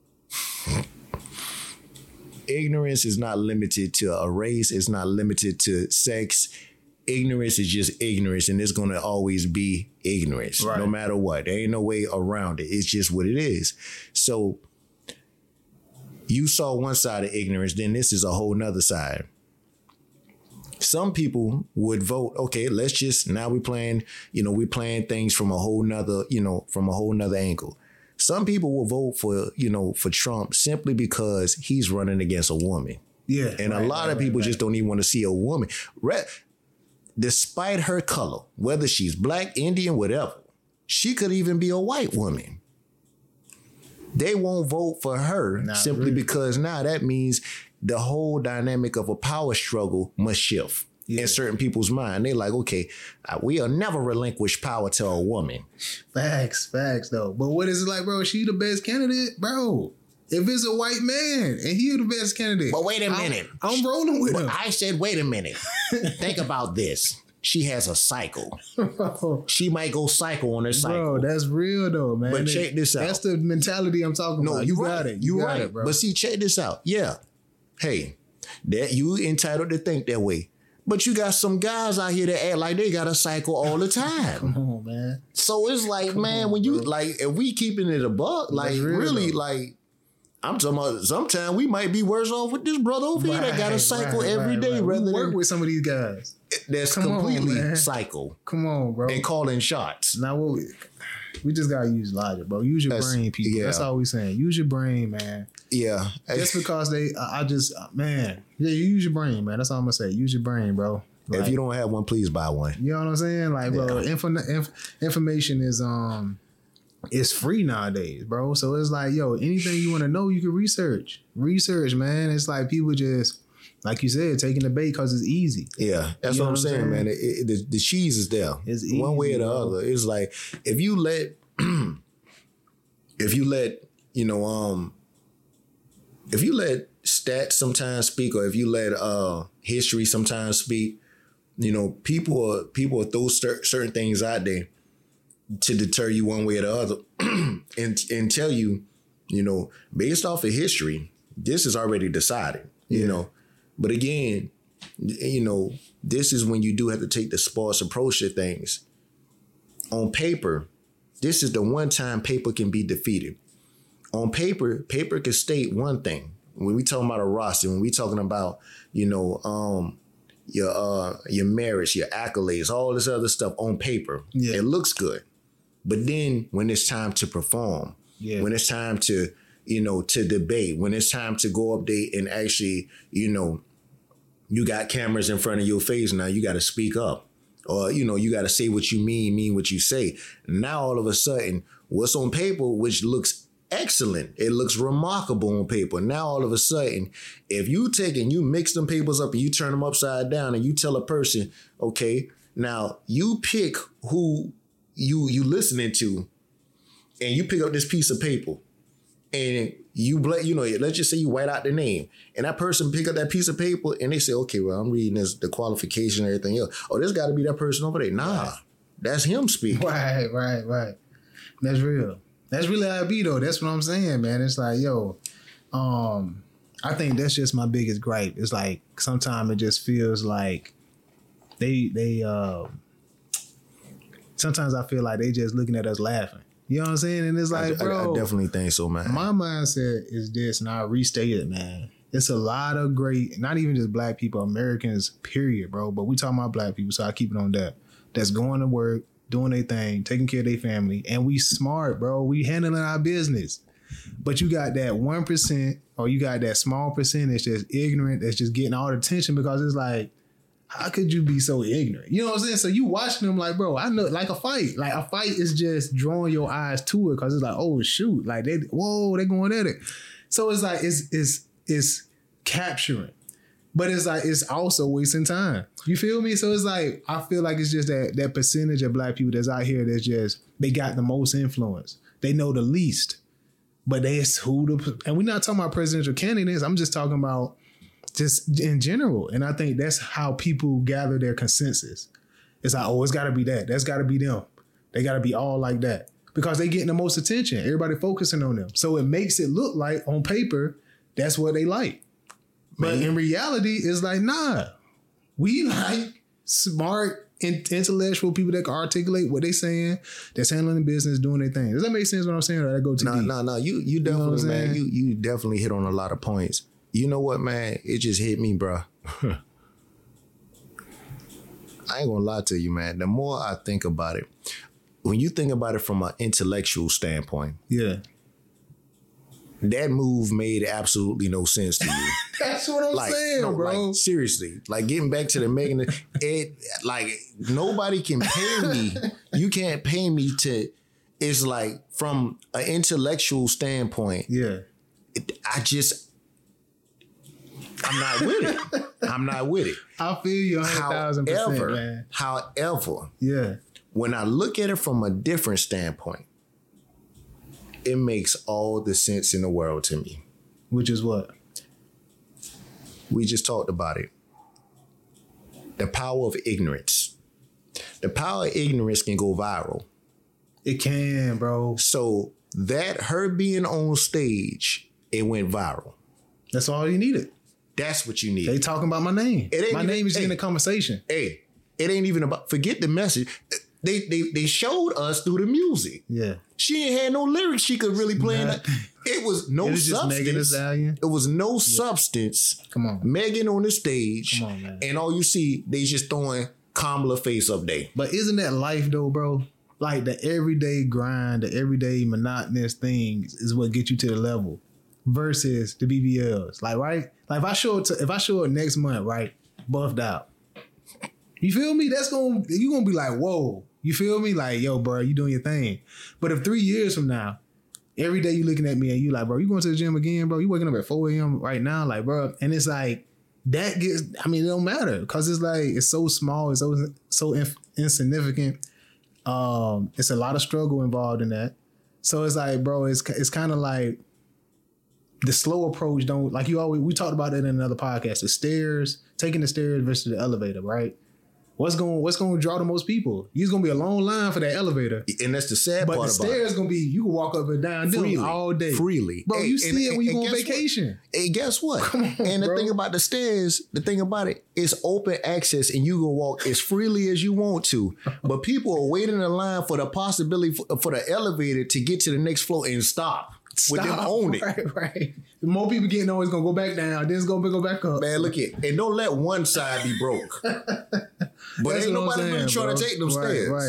ignorance is not limited to a race. It's not limited to sex. Ignorance is just ignorance, and it's going to always be ignorance, right, no matter what. There ain't no way around it. It's just what it is. So you saw one side of ignorance, then this is a whole nother side. Some people would vote, okay, let's just, now we're playing, you know, we're playing things from a whole nother, you know, from a whole nother angle. Some people will vote for, you know, for Trump simply because he's running against a woman. Yeah. And right, a lot right, of people right, just don't even want to see a woman. Re- Despite her color, whether she's black, Indian, whatever, she could even be a white woman. They won't vote for her Not simply really. because now that means the whole dynamic of a power struggle must shift yeah. in certain people's mind. They're like, okay, we'll never relinquish power to a woman. Facts, facts though. But what is it like, bro? She the best candidate, bro. If it's a white man and he the best candidate. But wait a minute. I'm, I'm rolling with but him. I said, wait a minute. Think about this. She has a cycle. Bro. She might go cycle on her cycle. Bro, that's real though, man. But check this out. That's the mentality I'm talking no, about. You, you right. got it. You, you got right. it, bro. But see, check this out. Yeah. Hey, that you entitled to think that way. But you got some guys out here that act like they got a cycle all the time. Come on, man. So it's like, Come man, on, when you, bro. like, if we keeping it a buck, like, really, though. like, I'm talking about sometimes we might be worse off with this brother over right, here that got a cycle right, every right, day. Right. Rather we work than, with some of these guys. That's Come completely on, cycle. Come on, bro. And calling shots. Now, what we, we just got to use logic, bro. Use your That's, brain, people. Yeah. That's all we saying. Use your brain, man. Yeah. Just because they, I, I just, man. Yeah, you use your brain, man. That's all I'm going to say. Use your brain, bro. Like, if you don't have one, please buy one. You know what I'm saying? Like, bro, yeah. info, inf, information is, um, it's free nowadays, bro. So it's like, yo, anything you want to know, you can research. Research, man. It's like people just, like you said, taking the bait because it's easy. Yeah, that's you what I'm saying, saying, man. It, it, the, the cheese is there. It's easy, one way or the bro. other. It's like if you let, if you let, you know, um, if you let stats sometimes speak, or if you let uh history sometimes speak, you know, people are, people will throw cer- certain things out there to deter you one way or the other, and and tell you, you know, based off of history, this is already decided, you yeah. know. But again, you know, this is when you do have to take the sparse approach to things. On paper, this is the one time paper can be defeated. On paper, paper can state one thing. When we talking about a roster, when we talking about, you know, um, your uh, your merits, your accolades, all this other stuff on paper, yeah. it looks good. But then when it's time to perform, yeah. when it's time to, you know, to debate, when it's time to go up there and actually, you know, you got cameras in front of your face now, you got to speak up. Or, you know, you got to say what you mean, mean what you say. Now, all of a sudden, what's on paper, which looks excellent, it looks remarkable on paper. Now, all of a sudden, if you take and you mix them papers up and you turn them upside down and you tell a person, okay, now you pick who you you listening to, and you pick up this piece of paper and you, you know, let's just say you write out the name, and that person pick up that piece of paper and they say, okay, well, I'm reading this, the qualification and everything else. Oh, there's got to be that person over there. Nah, right. That's him speaking. Right, right, right. That's real. That's really how it be, though. That's what I'm saying, man. It's like, yo, um, I think that's just my biggest gripe. It's like sometimes it just feels like they, they, uh, sometimes I feel like they just looking at us laughing. You know what I'm saying? And it's like, I, bro, I definitely think so, man. My mindset is this, and I'll restate it, man. It's a lot of great, not even just black people, Americans, period, bro. But we talking about black people, so I keep it on that. That's going to work, doing their thing, taking care of their family, and we smart, bro. We handling our business. But you got that one percent, or you got that small percentage that's ignorant, that's just getting all the attention because it's like, how could you be so ignorant? You know what I'm saying? So you watching them like, bro, I know, like a fight. Like a fight is just drawing your eyes to it because it's like, oh, shoot. Like, they, whoa, they're going at it. So it's like, it's, it's, it's capturing. But it's like, it's also wasting time. You feel me? So it's like, I feel like it's just that that percentage of black people that's out here that's just, they got the most influence. They know the least. But that's who the, and we're not talking about presidential candidates. I'm just talking about just in general. And I think that's how people gather their consensus. It's like, oh, it's got to be that. That's got to be them. They got to be all like that because they getting the most attention. Everybody focusing on them. So it makes it look like on paper, that's what they like. But Man. in reality, it's like, nah, we like smart, intellectual people that can articulate what they saying, that's handling the business, doing their thing. Does that make sense what I'm saying? Or did I go too no, deep? No, no, you you definitely, you know man, you, you definitely hit on a lot of points. You know what, man? It just hit me, bro. I ain't gonna lie to you, man. The more I think about it, when you think about it from an intellectual standpoint, yeah, that move made absolutely no sense to you. That's what I'm like, saying, no, bro. Like, seriously, like getting back to the Megan, it like nobody can pay me. You can't pay me to. It's like from an intellectual standpoint. Yeah, it, I just. I'm not with it. I'm not with it. I feel you one hundred thousand percent, however, man. However, yeah, when I look at it from a different standpoint, it makes all the sense in the world to me. Which is what? We just talked about it. The power of ignorance. The power of ignorance can go viral. It can, bro. So that her being on stage, it went viral. That's all you needed. That's what you need. They talking about my name. It ain't my even, name is hey, in the conversation. Hey, it ain't even about, forget the message. They they they showed us through the music. Yeah. She ain't had no lyrics she could really play. Nah. It was no it was substance. Just Megan Thee Stallion. It was no yeah. substance. Come on. Megan on the stage. Come on, man. And all you see, they just throwing Kamala face up there. But isn't that life though, bro? Like the everyday grind, the everyday monotonous things is what gets you to the level. Versus the B B Ls, like right, like if I show it, to, if I show it next month, right, buffed out, you feel me? That's gonna you gonna be like, whoa, you feel me? Like, yo, bro, you doing your thing. But if three years from now, every day you looking at me and you like, bro, you going to the gym again, bro? You waking up at four a.m. right now, like, bro, and it's like that gets. I mean, it don't matter because it's like it's so small, it's so so inf- insignificant. Um, it's a lot of struggle involved in that. So it's like, bro, it's it's kind of like. The slow approach don't, like you always, we talked about it in another podcast, the stairs, taking the stairs versus the elevator, right? What's going what's going to draw the most people? There's going to be a long line for that elevator. And that's the sad but part about it. But the stairs going to be, you can walk up and down freely, all day. Freely. Bro, hey, you see and, it when you and, go on and vacation. What? Hey, guess what? Come on, and the bro. thing about the stairs, the thing about it, it's open access and you can walk as freely as you want to. But people are waiting in line for the possibility for, for the elevator to get to the next floor and stop. Stop, with them own it. Right, right. The more people getting on, it's going to go back down. Then it's going to go back up. Man, look at and don't let one side be broke. But ain't nobody really trying bro. to take them right, stairs. Right.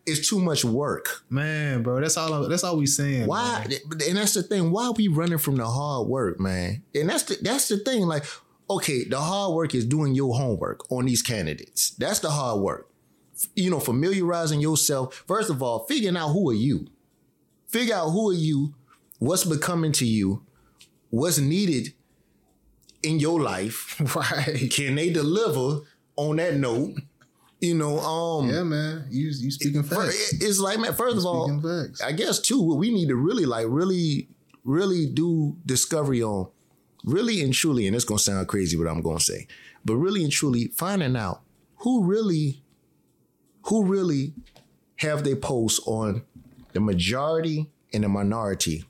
it's too much work. Man, bro, that's all. That's all we saying. Why? Man. And that's the thing. Why are we running from the hard work, man? And that's the that's the thing. Like, okay, the hard work is doing your homework on these candidates. That's the hard work. You know, familiarizing yourself. First of all, figuring out who are you. Figure out who are you, what's becoming to you, what's needed in your life. Right. Can they deliver on that note? You know, um, yeah, man. You you speaking facts. It's like, man, first of all, facts. I guess too, we need to really like really, really do discovery on really and truly, and it's gonna sound crazy what I'm gonna say, but really and truly finding out who really, who really have their posts on the majority and the minority.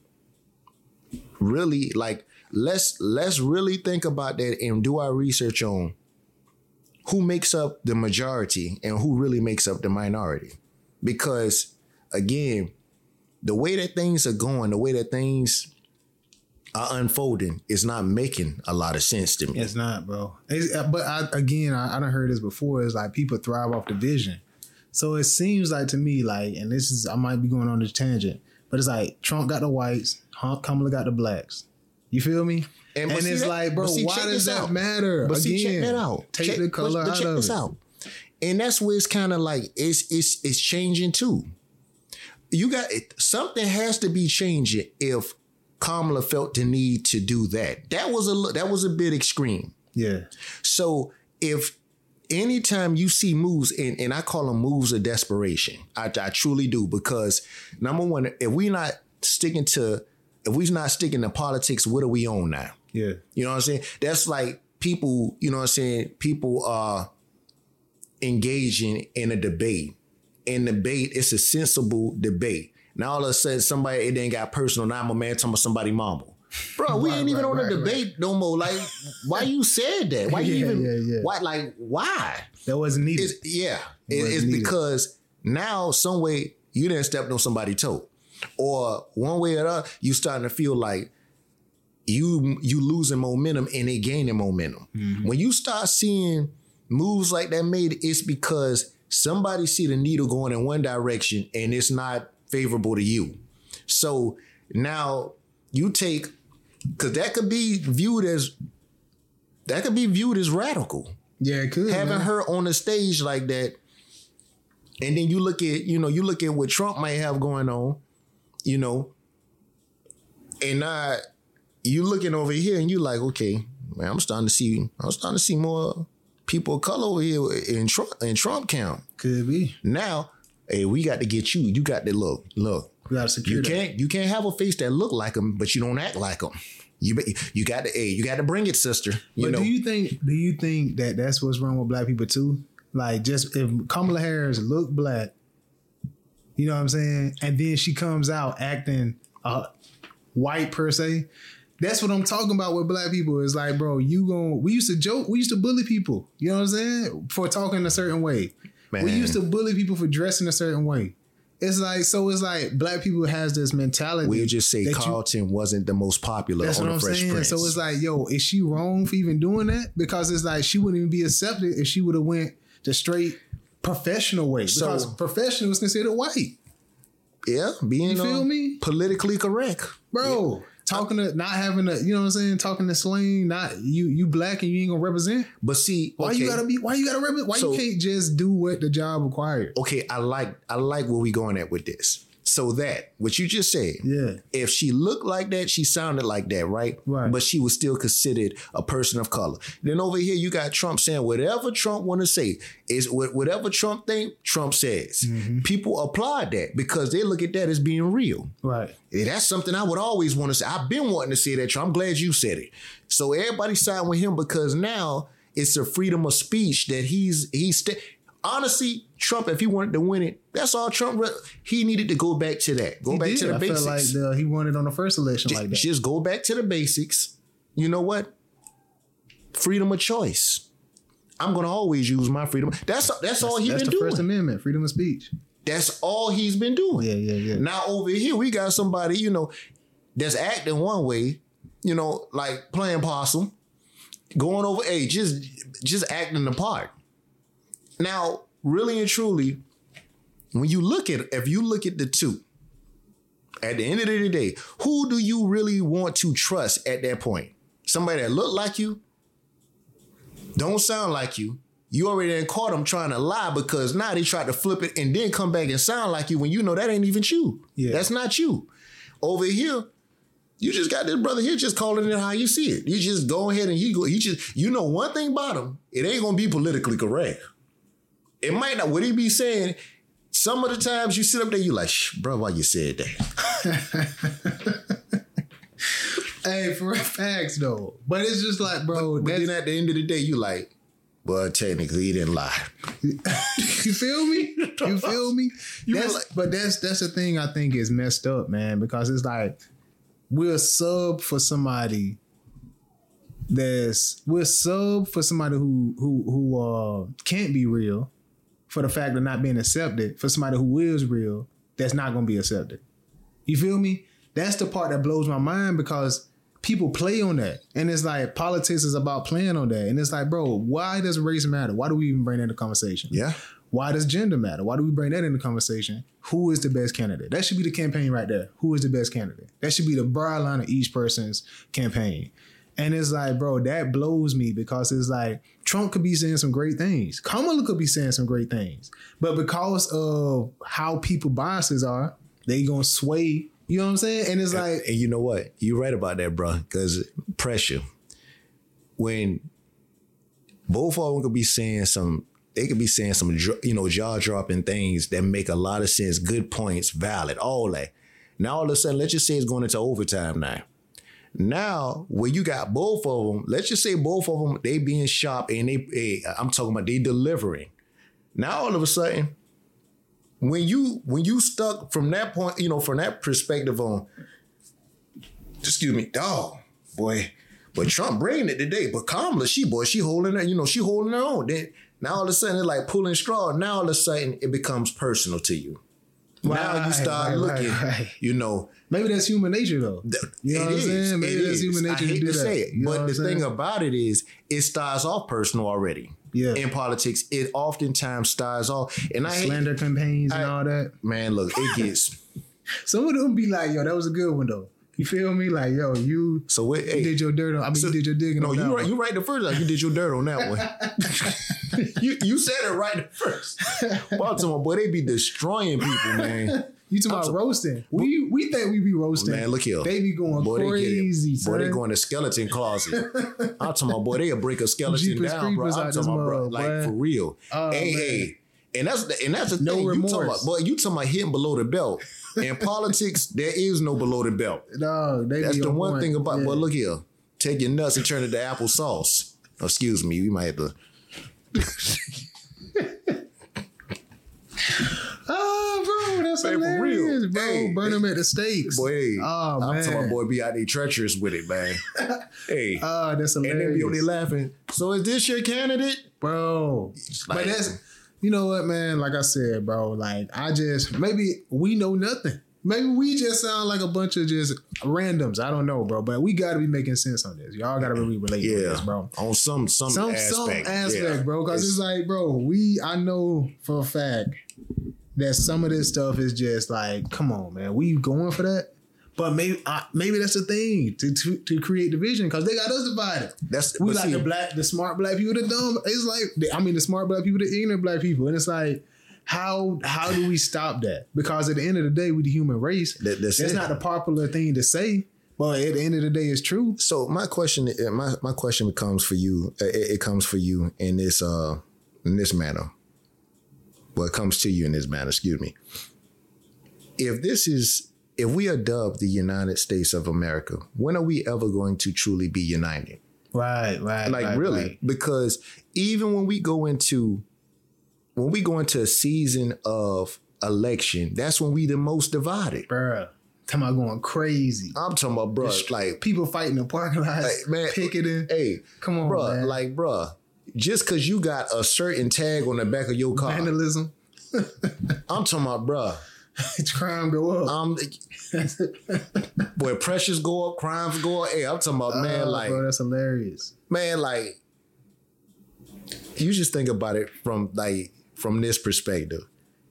Really, like let's let's really think about that and do our research on who makes up the majority and who really makes up the minority. Because, again, the way that things are going, the way that things are unfolding is not making a lot of sense to me. It's not, bro. It's, but I, again, I, I done heard this before. It's like people thrive off division. So it seems like to me, like, and this is, I might be going on this tangent, but it's like Trump got the whites, Kamala got the blacks. You feel me? And, and it's that, like, bro, see, why does that out. matter? But Again, see, check that out. Take check, the color but, but out check of this it. out. And that's where it's kind of like, it's, it's, it's changing too. You got, something has to be changing if Kamala felt the need to do that. That was a, that was a bit extreme. Yeah. So if anytime you see moves, and, and I call them moves of desperation, I, I truly do, because number one, if we not sticking to, if we're not sticking to politics, what are we on now? Yeah. You know what I'm saying? That's like people, you know what I'm saying? People are engaging in a debate. In debate, it's a sensible debate. Now all of a sudden somebody, it ain't got personal. Now I'm a man talking about somebody mama. Bro, we right, ain't even right, on right, a debate right. no more. Like, why you said that? Why you yeah, even, yeah, yeah. why, like, why? That wasn't needed. It's, yeah. It It, wasn't it's needed. because now some way you didn't step on somebody's toe. Or one way or another, you starting to feel like you you losing momentum and they gaining momentum. Mm-hmm. When you start seeing moves like that made, it's because somebody see the needle going in one direction and it's not favorable to you. So now you take, because that could be viewed as, that could be viewed as radical. Yeah, it could. Having man. her on the stage like that, and then you look at, you know, you look at what Trump might have going on, you know, and now you looking over here and you like, okay, man, I'm starting to see, I'm starting to see more people of color over here in Trump, in Trump camp. Could be. Now, hey, we got to get you. You got to look, look. We got to secure You that. can't, you can't have a face that look like him, but you don't act like him. You, you got to, hey, you got to bring it, sister. You but know. do you think, do you think that that's what's wrong with black people too? Like, just if Kamala Harris look black, you know what I'm saying, and then she comes out acting uh, white per se. That's what I'm talking about with black people. It's like, bro, you gon' we used to joke, we used to bully people, you know what I'm saying, for talking a certain way. Man. We used to bully people for dressing a certain way. It's like, so it's like black people has this mentality. We'll just say that Carlton you, wasn't the most popular that's on what the I'm Fresh saying. Prince. So it's like, yo, is she wrong for even doing that? Because it's like she wouldn't even be accepted if she would have went the straight professional way. Because So- professional is considered white. Yeah, being You feel um, me? politically correct. Bro, Yeah. talking to not having a, you know what I'm saying, talking to slang, not you you black and you ain't gonna represent. But see, Why okay, you gotta be why you gotta represent? Why So- you can't just do what the job required? okay, I like I like where we going at with this. So that, what you just said, Yeah. if she looked like that, she sounded like that, right? Right. But she was still considered a person of color. Then over here, you got Trump saying whatever Trump want to say. Is whatever Trump think, Trump says. Mm-hmm. People applaud that because they look at that as being real. Right. Yeah, that's something I would always want to say. I've been wanting to say that, Trump. I'm glad you said it. So everybody siding with him because now it's a freedom of speech that he's he's st- honestly, Trump, if he wanted to win it, that's all Trump. Re- he needed to go back to that. Go He back did. to the I basics. felt like the, he won it on the first election just, like that. just go back to the basics. You know what? Freedom of choice. I'm gonna always use my freedom. That's that's, all he's That's been the doing. First Amendment, freedom of speech. That's all he's been doing. Yeah, yeah, yeah. Now over here, we got somebody, you know, that's acting one way, you know, like playing possum, going over, hey, just just acting the part. Now, really and truly, when you look at if you look at the two, at the end of the day, who do you really want to trust at that point? Somebody that look like you, don't sound like you. You already done caught them trying to lie because now they tried to flip it and then come back and sound like you when you know that ain't even you. Yeah. That's not you. Over here, you just got this brother here just calling it how you see it. You just go ahead and you go. You just you know one thing about him. It ain't gonna be politically correct. It might not. What he be saying? Some of the times you sit up there, you like, Shh, bro, why you said that? Hey, for facts though. But it's just like, bro. But, but then at the end of the day, you like, well, technically he didn't lie. You feel me? You feel me? You That's, like, but that's that's the thing I think is messed up, man, because it's like we'll sub for somebody that's we'll sub for somebody who who who uh can't be real for the fact of not being accepted, for somebody who is real that's not gonna be accepted. You feel me? That's the part that blows my mind because people play on that. And it's like politics is about playing on that. And it's like, bro, why does race matter? Why do we even bring that into conversation? Yeah. Why does gender matter? Why do we bring that into conversation? Who is the best candidate? That should be the campaign right there. Who is the best candidate? That should be the broad line of each person's campaign. And it's like, bro, that blows me because it's like Trump could be saying some great things. Kamala could be saying some great things. But because of how people biases are, they gonna sway. You know what I'm saying? And it's like... And, and you know what? You're right about that, bro. Because pressure. When both of them could be saying some... They could be saying some, you know, jaw-dropping things that make a lot of sense. Good points, valid, all that. Now, all of a sudden, let's just say it's going into overtime now. Now, when you got both of them, let's just say both of them, they being sharp and they... Hey, I'm talking about they delivering. Now, all of a sudden... When you when you stuck from that point, you know, from that perspective on, excuse me, dog, boy, but Trump bringing it today, but Kamala, she boy, she holding her, you know, she holding her own. Then now all of a sudden it's like pulling straw. Now all of a sudden it becomes personal to you. Right, now you start right, looking, right, right. you know. Maybe that's human nature though. You know it what I'm is, saying? Maybe that's is. human nature I hate to do to that. say it, you but the thing about it is, it starts off personal already. Yeah. In politics, it oftentimes starts off, and I slander hate, campaigns and I, all that. Man, look, it gets. Some of them be like, "Yo, that was a good one though." You feel me? Like, yo, you. So what? You Hey, did your dirt on. I mean, so, you did your digging. No, on you that right. one. You right the first time. You did your dirt on that one. you you said it right the first. Baltimore boy, they be destroying people, man. You talking about roasting? We we think we be roasting. Man, look here. They be going boy, crazy. They boy, they going to skeleton closet. I'm talking about, boy, they'll break a skeleton Jeepers down, bro. I'm talking about, bro, like boy. for real. Oh, hey, man. hey. And that's the, and that's the no thing. remorse. You talking about, boy, you talking about hitting below the belt. In politics, there is no below the belt. No, they that's be the on one point. thing about. Yeah. Well, look here. Take your nuts and turn it to applesauce. Oh, excuse me, we might have to. Oh, bro, that's hey, hilarious, for real. bro. Hey, Burn hey, them at the stakes. Boy, hey, oh, I'm man. talking about boy be out there treacherous with it, man. Hey. Oh, that's hilarious. And then be on there laughing. So is this your candidate? Bro. Like, but that's, you know what, man? Like I said, bro, like I just, maybe we know nothing. Maybe we just sound like a bunch of just randoms. I don't know, bro. But we got to be making sense on this. Y'all got to really relate yeah, to this, bro. On some some, some aspect. Some aspect, yeah. bro. Because it's, it's like, bro, we, I know for a fact that some of this stuff is just like, come on, man. We going for that? But maybe uh, maybe that's the thing to to, to create division because they got us divided. That's we like see, the black, the smart black people, the dumb. It's like I mean the smart black people, the ignorant black people, and it's like how how do we stop that? Because at the end of the day, we the human race. That, that's it's it. Not a popular thing to say, but at the end of the day, it's true. So my question, my my question becomes for you. It, it comes for you in this uh in this manner. Well, it comes to you in this manner. Excuse me. If this is If we are dubbed the United States of America, when are we ever going to truly be united? Right, right. Like right, really, right. Because even when we go into when we go into a season of election, that's when we the most divided. Bruh. Talking about going crazy. I'm talking about, bro, like people fighting in parking lots, like, man, picketing. Hey, come on, bro, man. like, bro, just because you got a certain tag on the back of your car, vandalism. I'm talking about, bro. It's crime go up. Um, boy, pressures go up, crimes go up. Hey, I'm talking about, man, oh, like, bro, that's hilarious. Man, like, you just think about it from like from this perspective.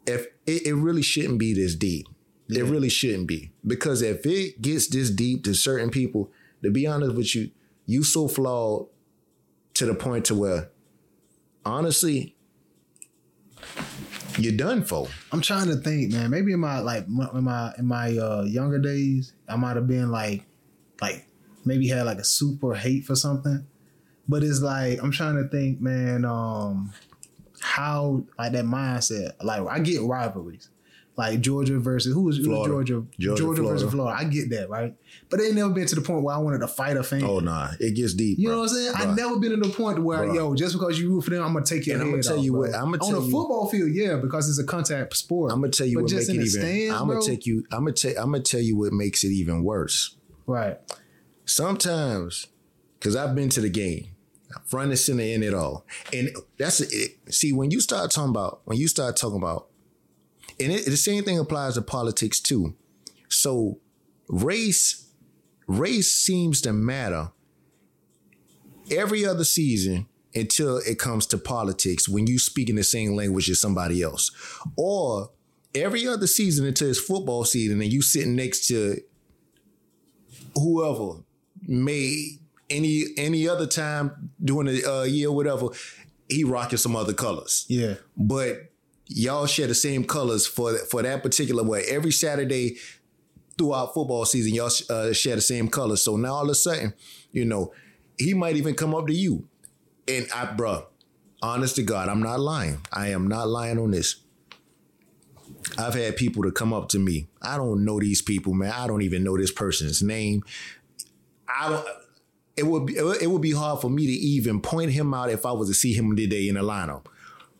if it, it really shouldn't be this deep. Yeah. It really shouldn't be. Because if it gets this deep to certain people, to be honest with you, you so flawed to the point to where, honestly, you're done for. I'm trying to think, man. Maybe in my like in my in my uh, younger days, I might have been like, like maybe had like a super hate for something. But it's like I'm trying to think, man. Um, how like that mindset? Like I get rivalries, like Georgia versus who was, who was Georgia? Georgia, Georgia Florida. versus Florida. I get that, right? But it ain't never been to the point where I wanted to fight a fan. Oh nah, it gets deep. You bro. know what I'm saying? Bro. I never been to the point where Bro. yo, just because you root for them, I'm gonna take your And head I'm gonna tell off, you bro. what. I'm gonna on tell a you, football field, yeah, because it's a contact sport. I'm gonna tell you but what just makes it in the even. stands, I'm gonna bro? take you. I'm gonna tell. I'm gonna tell you what makes it even worse. Right. Sometimes, because I've been to the game, front and center in it all, and that's it. See, when you start talking about when you start talking about, and it, the same thing applies to politics too. So, race. Race seems to matter every other season until it comes to politics when you speak in the same language as somebody else. Or every other season until it's football season and you sitting next to whoever may any any other time during the uh, year or whatever, he rocking some other colors. Yeah. But y'all share the same colors for, for that particular way. Every Saturday throughout football season, y'all uh, share the same colors. So now all of a sudden, you know, he might even come up to you. And I, bruh, honest to God, I'm not lying. I am not lying on this. I've had people to come up to me. I don't know these people, man. I don't even know this person's name. I don't. It would be, it would be hard for me to even point him out if I was to see him today in the lineup.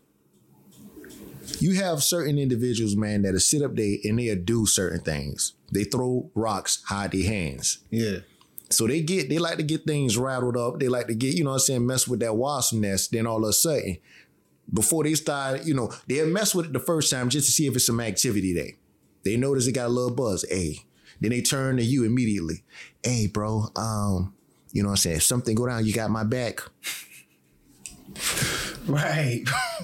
You have certain individuals, man, that'll sit up there and they'll do certain things. They throw rocks, hide their hands. Yeah. So they get, they like to get things rattled up. They like to get, you know what I'm saying, mess with that wasp nest. Then all of a sudden, before they start, you know, they'll mess with it the first time just to see if it's some activity there. They notice it got a little buzz. Hey, then they turn to you immediately. Hey, bro, um, you know what I'm saying? If something go down, you got my back. Right.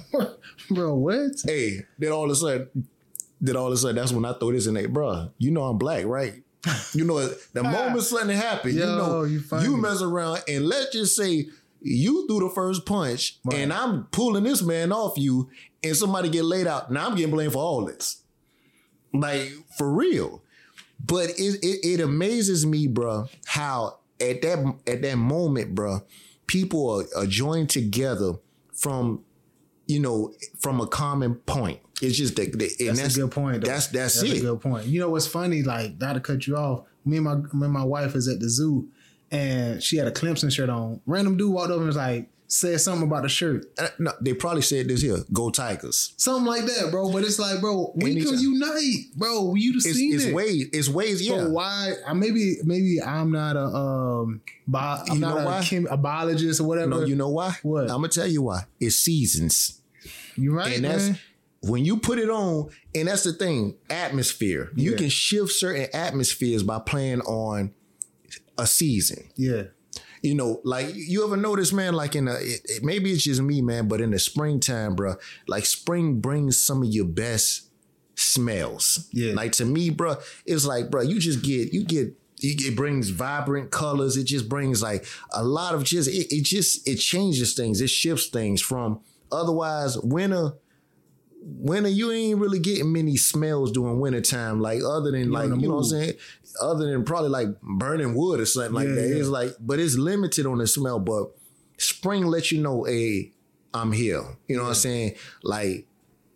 Bro, what? Hey, then all of a sudden, then all of a sudden, that's when I throw this in there, bro. You know I'm black, right? You know, the moment something happen, Yo, you know, you, you mess around and let's just say you threw the first punch right. and I'm pulling this man off you and somebody get laid out. Now I'm getting blamed for all this. Like, for real. But it it, it amazes me, bro, how at that at that moment, bro, people are, are joined together from, you know, from a common point. It's just that, that and that's, that's a good point. Though. That's that's, that's it. a good point. You know what's funny? Like, not to cut you off. Me and my me and my wife is at the zoo, and she had a Clemson shirt on. Random dude walked over and was like, said something about the shirt. Uh, no, they probably said this here. Go Tigers. Something like that, bro. But it's like, bro, we Anytime. can unite, bro. You It's, seen it's it. ways. It's ways. Yeah. So why? I maybe maybe I'm not a um, bi- I'm You not know a, why? chem- a biologist or whatever. No, you know why? What? I'm gonna tell you why. It's seasons. You right, And that's man. when you put it on, and that's the thing, atmosphere. You Yeah. can shift certain atmospheres by playing on a season. Yeah. You know, like you ever notice, man, like in a, it, it, maybe it's just me, man, but in the springtime, bro, like spring brings some of your best smells. Yeah. Like to me, bro, it's like, bro, you just get, you get, it brings vibrant colors. It just brings like a lot of just, it, it just, it changes things. It shifts things from otherwise winter. Winter, you ain't really getting many smells during wintertime, like other than like, on the you know what I'm move. saying? Other than probably like burning wood or something like Yeah, that. yeah. It's like, but it's limited on the smell. But spring lets you know, hey, I'm here. You know what I'm saying? Like,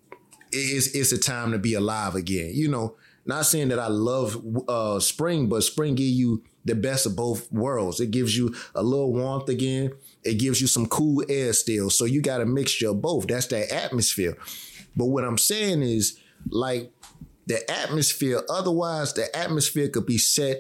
it's it's a time to be alive again. You know, not saying that I love uh, spring, but spring gives you the best of both worlds. It gives you a little warmth again. It gives you some cool air still. So you got a mixture of both. That's that atmosphere. But what I'm saying is, like, the atmosphere, otherwise the atmosphere could be set,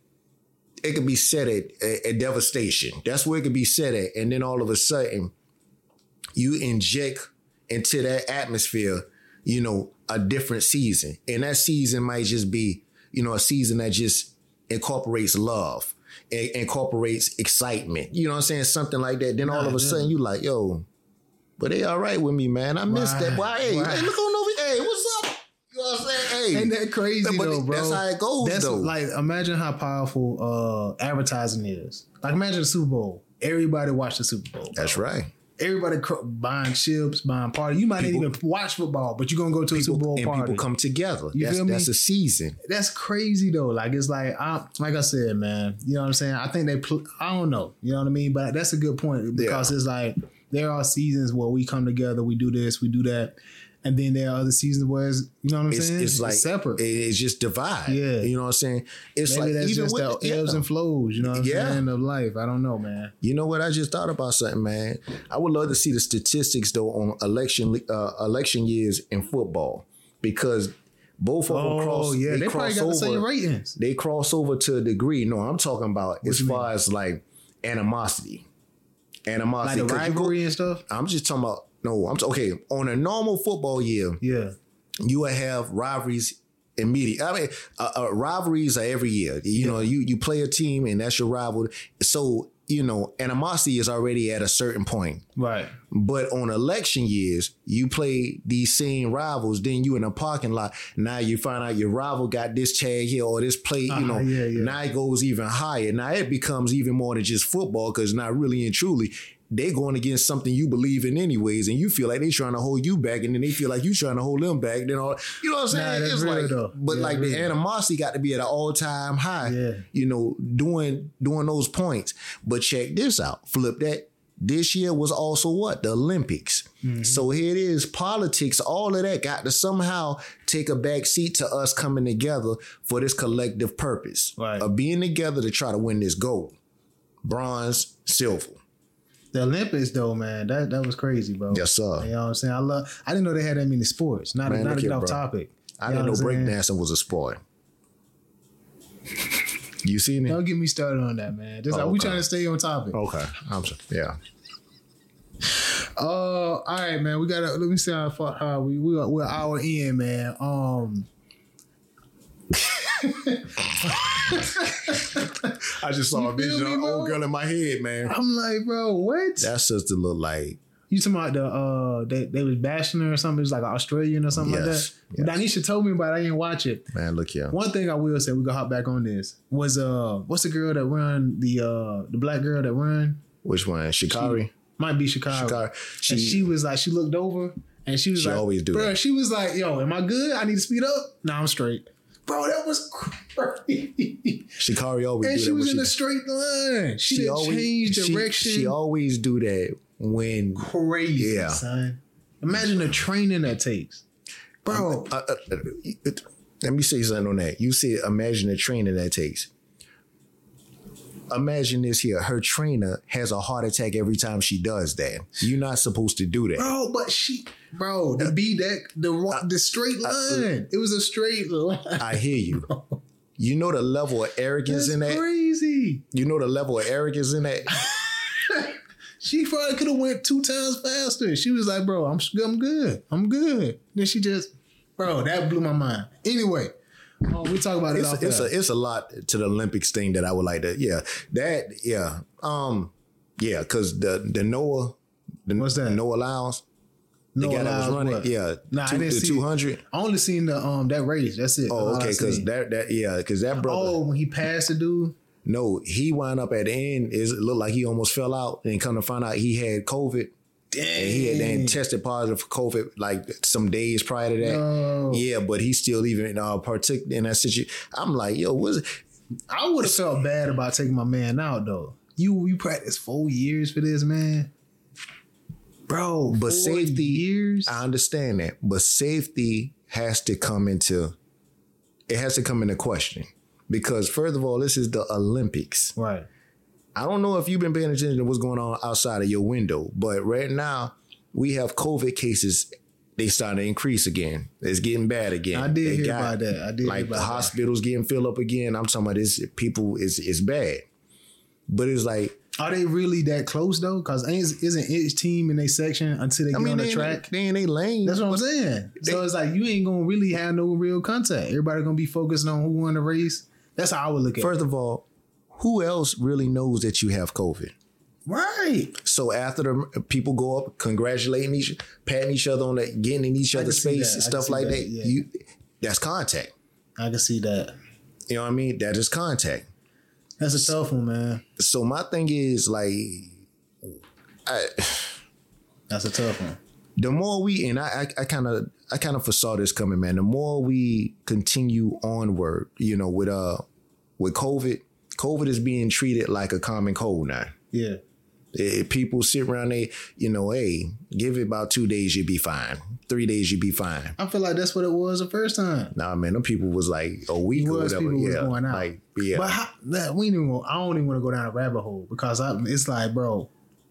it could be set at, at, at devastation. That's where it could be set at. And then all of a sudden, you inject into that atmosphere, you know, a different season. And that season might just be, you know, a season that just incorporates love, in- incorporates excitement. You know what I'm saying? Something like that. Then all Nah, of a yeah. sudden you like, yo, but they all right with me, man. I missed Right, that. Why? Hey, right. hey, look on over. Hey, hey, what's up? You know what I'm saying? Hey, ain't that crazy but though, bro? That's how it goes, That's though. like, imagine how powerful uh, advertising is. Like, imagine the Super Bowl. Everybody watch the Super Bowl. Bro. That's right. Everybody cr- buying chips, buying party. You might People, not even watch football, but you're gonna go to a people, Super Bowl and party. people come together. You that's, feel me? That's a season. That's crazy though. Like it's like, I, like I said, man. You know what I'm saying? I think they. Pl- I don't know. You know what I mean? But that's a good point because yeah. it's like there are seasons where we come together, we do this, we do that. And then there are other seasons where it's, you know what I'm it's, saying? It's like it's separate. It's just divide. Yeah. You know what I'm saying? It's Maybe like that's even just with the yeah. ebbs and flows, you know what I'm yeah. saying, of life. I don't know, man. You know what? I just thought about something, man. I would love to see the statistics though on election uh, election years in football because both of oh, them cross. yeah, they, they cross probably got over, the same ratings. They cross over to a degree. No, I'm talking about What as you far mean? as like animosity, animosity, Like the rivalry go, and stuff. I'm just talking about. No, I'm t- okay. On a normal football year, yeah. you will have rivalries immediate. I mean, uh, uh, rivalries are every year. You yeah. know, you you play a team and that's your rival. So, you know, animosity is already at a certain point. Right. But on election years, you play these same rivals, then you in a parking lot. Now you find out your rival got this tag here or this plate, uh-huh, you know. Yeah, yeah. Now it goes even higher. Now it becomes even more than just football because not really and truly, they going against something you believe in anyways, and you feel like they trying to hold you back, and then they feel like you trying to hold them back. Then all you know what I'm saying? Nah, it's like, though. but yeah, like real. the animosity got to be at an all time high. Yeah. You know, doing doing those points. But check this out. Flip that. This year was also what? The Olympics. Mm-hmm. So here it is. Politics, all of that got to somehow take a back seat to us coming together for this collective purpose right. of being together to try to win this gold, bronze, silver. The Olympics, though, man, that that was crazy, bro. Yes, sir. You know what I'm saying? I love. I didn't know they had that many sports. Not, man, not to get here, off bro. topic. I didn't know, know breakdancing was a sport. You seen it? Don't get me started on that, man. Just oh, like, okay. we trying to stay on topic. Okay, I'm sorry. Yeah. Uh, all right, man. We gotta let me see how far how we we are, we're an hour in, man. Um. I just saw You a vision feel of an me, old bro? girl in my head, man. I'm like, bro, what? That sister look like. You talking about the uh they, they was bashing her or something? It was like an Australian or something Yes, like that. yes. Danisha told me about it. I didn't watch it. Man, look here. One thing I will say, we gonna hop back on this, was uh what's the girl that run the uh the black girl that run? Which one? Shikari? She, might be Chicago. Shikari. She, and she was like, she looked over and she was She like, always do bro, that. she was like, yo, am I good? I need to speed up? Nah, I'm straight. Bro, that was crazy. Shikari always And do she that. was when in she- a straight line. She, didn't always, change she- direction. She, always do that when Crazy, Yeah. son. Imagine the training that takes. Bro. Uh, uh, uh, it- let me say something on that. You said imagine the training that takes. Imagine this here. Her trainer has a heart attack every time she does that. You're not supposed to do that. Bro, but she, bro, the B deck, the the straight line. It was a straight line. I hear you. You know the level of arrogance That's in that? crazy. You know the level of arrogance in that? She probably could have went two times faster. She was like, bro, I'm I'm good. I'm good. Then she just, bro, that blew my mind. Anyway, uh, we talk about it It's, off it's, a, air. it's a lot to the Olympics thing that I would like to, yeah. That, yeah. Um, yeah, because the, the Noah, the What's that? Noah Lyles, the Noah guy that was Lyles running, what? yeah, Nah, two, I didn't the see two it. hundred. I only seen the um that race. That's it. That's Oh, all I okay, because seen. that, that, yeah, because that brother, Oh, when he passed the dude. no, he wound up at the end, is it looked like he almost fell out, and come to find out he had COVID. Dang. And he had then tested positive for COVID like some days prior to that. No. Yeah, but he still even uh, partook in that situation. I'm like, yo, what's it? I would have felt bad about taking my man out though. You you practiced four years for this, man, bro. But four safety, years. I understand that, but safety has to come into, it has to come into question because first of all, this is the Olympics. Right. I don't know if you've been paying attention to what's going on outside of your window, but right now we have COVID cases. They starting to increase again. It's getting bad again. I did They hear got- about that. I did like hear the about that. hospitals getting filled up again. I'm talking about this. People is is bad, but it's like Are they really that close though? Because isn't each team in their section until they I get mean on the they, track? they in they lane. That's what I'm but saying. they- so it's like you ain't gonna really have no real contact. Everybody gonna be focused on who won the race. That's how I would look at First it. of all, who else really knows that you have COVID? Right. So after the people go up, congratulating each, patting each other on that, getting in each other's space and stuff like that, that yeah. you that's contact. I can see that. You know what I mean? That is contact. That's a tough one, man. So my thing is like, I, that's a tough one. The more we and I, I kind of, I kind of foresaw this coming, man. The more we continue onward, you know, with uh, with COVID, COVID is being treated like a common cold now. Yeah. If people sit around, they, you know, hey, give it about two days, you'll be fine. Three days, you'll be fine. I feel like that's what it was the first time. Nah, man, them people was like a week or whatever. People yeah, was going out. Like, yeah. But how, that, we didn't even, I don't even want to go down a rabbit hole because I, it's like, bro.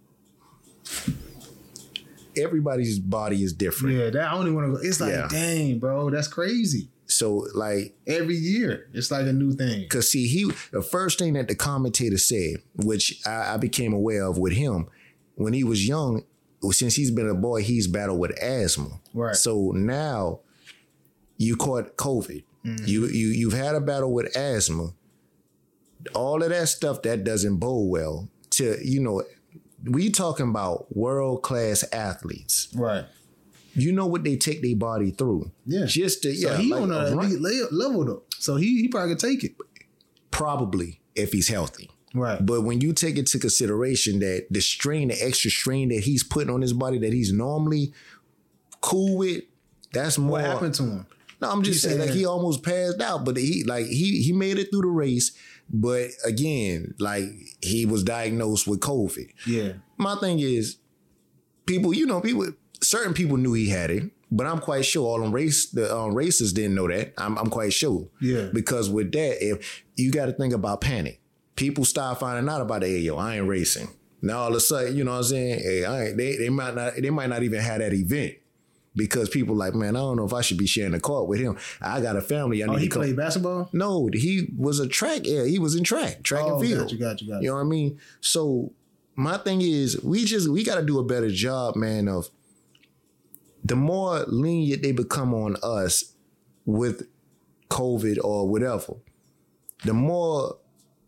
Everybody's body is different. Yeah, that I don't even want to go. It's like, yeah. dang, bro, that's crazy. So, like... Every year, it's like a new thing. Because, see, he the first thing that the commentator said, which I, I became aware of with him, when he was young, since he's been a boy, he's battled with asthma. Right. So, now, you caught COVID. Mm-hmm. You, you, you've had a battle with asthma. All of that stuff, that doesn't bode well. To, you know, we talking about world-class athletes. Right. You know what they take their body through. Yeah. Just to, so yeah. he like on a elite level though. So he, he probably could take it. Probably, if he's healthy. Right. But when you take into consideration that the strain, the extra strain that he's putting on his body that he's normally cool with, that's more. What happened to him? No, I'm just saying, like, he almost passed out, but he, like, he, he made it through the race. But again, like, he was diagnosed with COVID. Yeah. My thing is, people, you know, people, certain people knew he had it, but I'm quite sure all them race, the um, racers didn't know that. I'm, I'm quite sure. Yeah. Because with that, if you got to think about panic, people start finding out about it. Hey, yo, I ain't racing. Now all of a sudden, you know what I'm saying? Hey, I ain't, they, they might not, they might not even have that event. Because people like, man, I don't know if I should be sharing the court with him. I got a family. I need oh, he to come. played basketball? No, he was a track. Yeah, he was in track, track oh, and field. Got you, got you, got you. You know what I mean? So my thing is, we just we got to do a better job, man. Of the more lenient they become on us with COVID or whatever, the more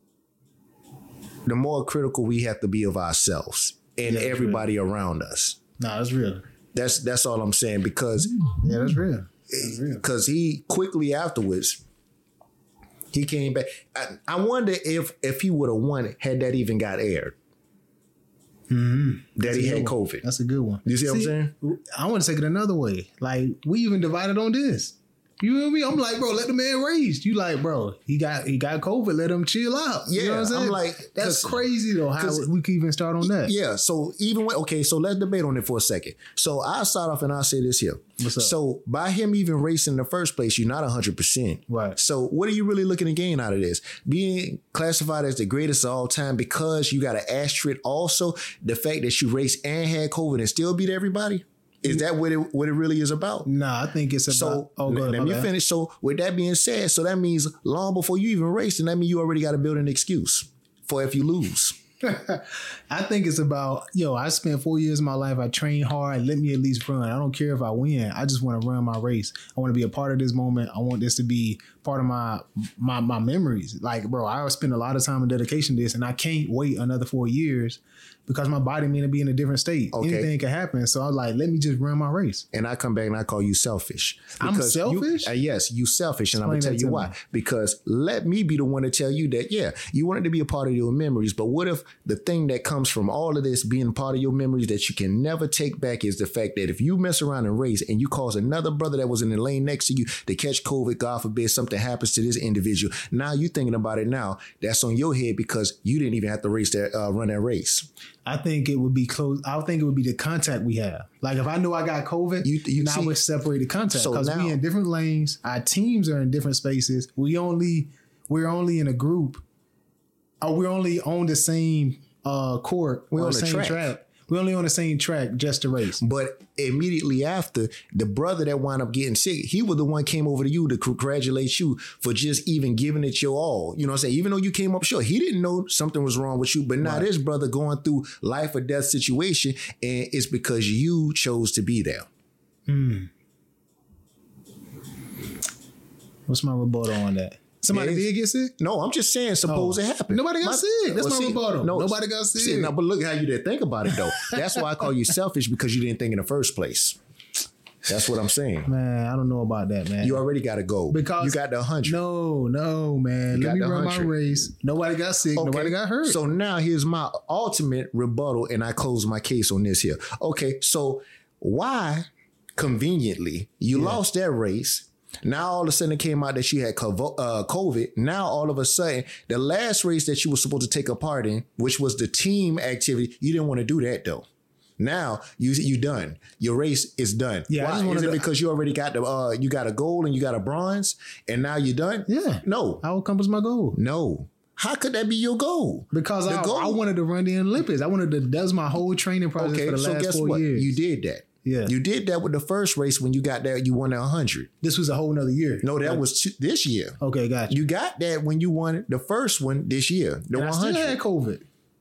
the more critical we have to be of ourselves and yeah, everybody real. around us. Nah, that's real. That's that's all I'm saying, because yeah, that's real. That's real. Because he quickly afterwards he came back. I, I wonder if if he would have won it had that even got aired. Mm-hmm. That that's he had one. COVID. That's a good one. You see, see what I'm saying? I want to take it another way. Like, we even divided on this. You know what I mean? I'm like, bro, let the man race. You like, bro, he got he got COVID. Let him chill out. Yeah, you know what I'm saying? I'm like, that's crazy though. How we can even start on that? Yeah. So even when okay, so let's debate on it for a second. So I'll start off and I'll say this here. What's up? So by him even racing in the first place, you're not one hundred percent. Right. So what are you really looking to gain out of this? Being classified as the greatest of all time because you got an asterisk. Also, the fact that you raced and had COVID and still beat everybody. Is that what it what it really is about? Nah, I think it's about. So oh, let, let me bad. finish. So with that being said, so that means long before you even race, and that means you already got to build an excuse for if you lose. I think it's about, yo, I spent four years of my life. I trained hard. Let me at least run. I don't care if I win. I just want to run my race. I want to be a part of this moment. I want this to be part of my my my memories. Like, bro, I spend a lot of time and dedication to this, and I can't wait another four years. Because my body may be in a different state. Okay. Anything can happen. So I was like, let me just run my race. And I come back and I call you selfish. I'm selfish? You, uh, yes, you selfish. And Explain I'm going to tell you why. Me. Because let me be the one to tell you that, yeah, you wanted to be a part of your memories. But what if the thing that comes from all of this being part of your memories that you can never take back is the fact that if you mess around and race and you cause another brother that was in the lane next to you to catch COVID, God forbid, something happens to this individual. Now you thinking about it now. That's on your head because you didn't even have to race that, uh, run that race. I think it would be close. I think it would be the contact we have. Like if I knew I got COVID, you, you now we're separated contact because so we in different lanes. Our teams are in different spaces. We only we're only in a group. Or we're only on the same uh, court. We're on the same track. track. We're only on the same track just to race. But immediately after, the brother that wound up getting sick, he was the one came over to you to congratulate you for just even giving it your all. You know what I'm saying? Even though you came up short, he didn't know something was wrong with you. But now right. this brother going through life or death situation, and it's because you chose to be there. Hmm. What's my rebuttal on that? Somebody Yes. did get sick? No, I'm just saying, suppose Oh. it happened. Nobody got sick. That's my see, rebuttal. Nobody got sick. See, no, but look how you didn't think about it, though. That's why I call you selfish, because you didn't think in the first place. That's what I'm saying. Man, I don't know about that, man. You already got to go. Because you got the one hundred. No, no, man. You Let got me the run my one hundred. race. Nobody got sick. Okay. Nobody got hurt. So now here's my ultimate rebuttal, and I close my case on this here. Okay, so why conveniently you Yeah. lost that race? Now all of a sudden it came out that you had covo- uh, COVID. Now all of a sudden the last race that you were supposed to take a part in, which was the team activity, you didn't want to do that though. Now you you done. Your race is done. Yeah, I Why? just Is wanted it to- because you already got the uh, you got a gold and you got a bronze and now you're done? Yeah. No. How accomplish my goal? No. How could that be your goal? Because The I, goal- I wanted to run the Olympics. I wanted to. That was my whole training process Okay, for the so last guess four what? years. You did that. Yeah. You did that with the first race when you got there, you won a hundred. This was a whole nother year. No, that Like- was two, this year. okay. Got you. You got that when you won the first one this year, the And I one still hundred. had COVID.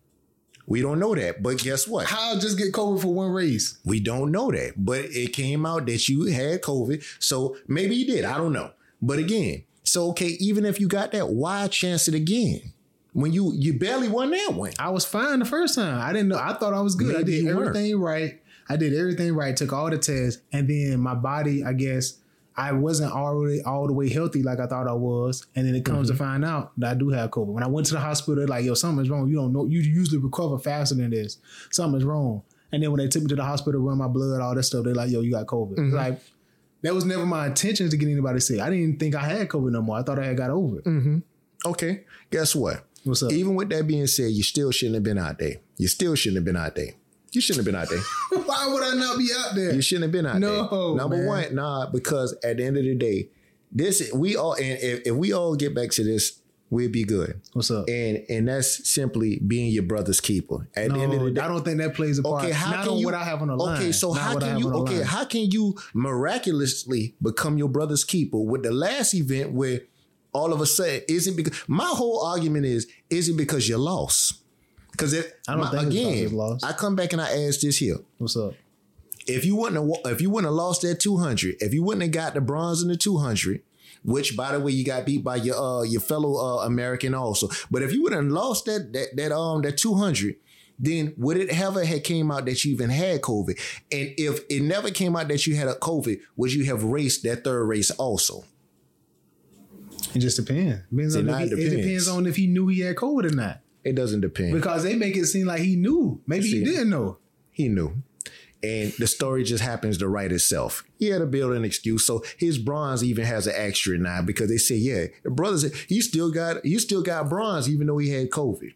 We don't know that, but guess what? How I just get COVID for one race? We don't know that, but it came out that you had COVID. So maybe you did. I don't know. But again, so okay, even if you got that, why chance it again? When you you barely won that one. I was fine the first time. I didn't know. I thought I was good. I Maybe did you weren't. everything right. I did everything right. Took all the tests, and then my body, I guess, I wasn't already all the way healthy like I thought I was. And then it comes Mm-hmm. to find out that I do have COVID. When I went to the hospital, they're like, "Yo, something's wrong. You don't know. You usually recover faster than this. Something's wrong." And then when they took me to the hospital, run my blood, all that stuff, they're like, "Yo, you got COVID." Mm-hmm. Like that was never my intention to get anybody sick. I didn't think I had COVID no more. I thought I had got over it. Okay, guess what? What's up? Even with that being said, you still shouldn't have been out there. You still shouldn't have been out there. You shouldn't have been out there. Why would I not be out there? You shouldn't have been out No, there. Number man. one, nah, because at the end of the day, this we all and if, if we all get back to this, we'll be good. What's up? And and that's simply being your brother's keeper. At the end of No, the day, I don't think that plays a part. okay, how Not can on you? what I have on the line. Okay, so Not how what I can have you? on the Okay, line. how can you miraculously become your brother's keeper with the last event where all of a sudden is it because my whole argument is is it because you lost? Because if I don't my- think it's because again, you lost. I come back and I ask this here. What's up? If you wouldn't have, if you wouldn't have lost that two hundred, if you wouldn't have got the bronze in the two hundred, which by the way you got beat by your uh, your fellow uh, American also, but if you would have lost that that that um that two hundred, then would it ever had came out that you even had COVID? And if it never came out that you had a COVID, would you have raced that third race also? It just depends. Depends See, on now if it he, it depends. depends on if he knew he had COVID or not. It doesn't depend. Because they make it seem like he knew. Maybe See. he didn't know. He knew. And the story just happens to write itself. He had to build an excuse. So his bronze even has an extra now because they say, yeah, the brother said he still got he still got bronze even though he had COVID.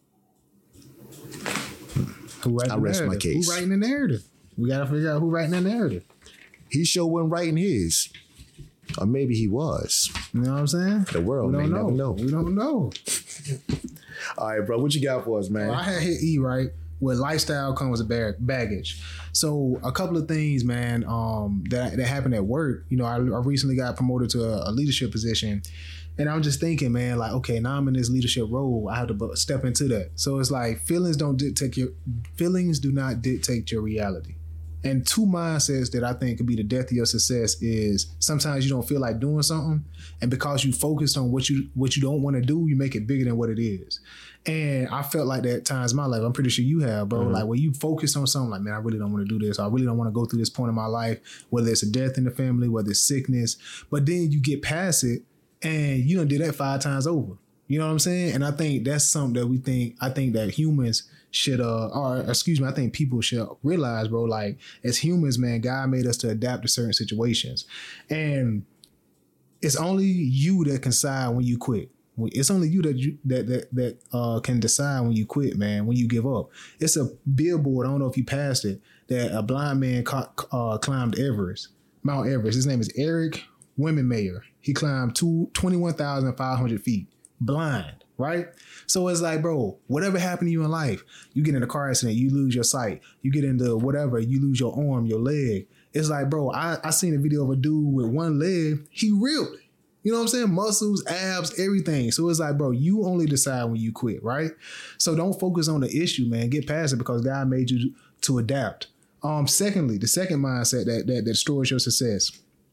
Who writing I the rest my narrative? case. Who writing the narrative? We got to figure out who writing that narrative. He sure wasn't writing his. Or maybe he was. You know what I'm saying? The world we may don't know. never know. We don't know. All right, bro. What you got for us, man? Well, I had hit E right. With lifestyle comes a bag- baggage. So a couple of things, man, um, that that happened at work. You know, I, I recently got promoted to a, a leadership position, and I'm just thinking, man, like, okay, now I'm in this leadership role. I have to bu- step into that. So it's like feelings don't dictate your feelings do not dictate your reality. And two mindsets that I think could be the death of your success is sometimes you don't feel like doing something, and because you focused on what you what you don't want to do, you make it bigger than what it is. And I felt like that at times in my life. I'm pretty sure you have, bro. Mm-hmm. Like when you focus on something, like, man, I really don't want to do this. Or I really don't want to go through this point in my life, whether it's a death in the family, whether it's sickness. But then you get past it, and you done did that five times over. You know what I'm saying? And I think that's something that we think. I think that humans should, uh, or excuse me, I think people should realize, bro. Like as humans, man, God made us to adapt to certain situations, and it's only you that can decide when you quit. It's only you that you, that that that uh, can decide when you quit, man. When you give up, it's a billboard. I don't know if you passed it. That a blind man ca- uh, climbed Everest, Mount Everest. His name is Eric Wimmenmayer. He climbed two, twenty-one thousand five hundred feet, blind, right? So it's like, bro, whatever happened to you in life, you get in a car accident, you lose your sight. You get into whatever, you lose your arm, your leg. It's like, bro, I, I seen a video of a dude with one leg. He reeled it. You know what I'm saying? Muscles, abs, everything. So it's like, bro, you only decide when you quit, right? So don't focus on the issue, man. Get past it because God made you to adapt. Um, secondly, the second mindset that that, that destroys your success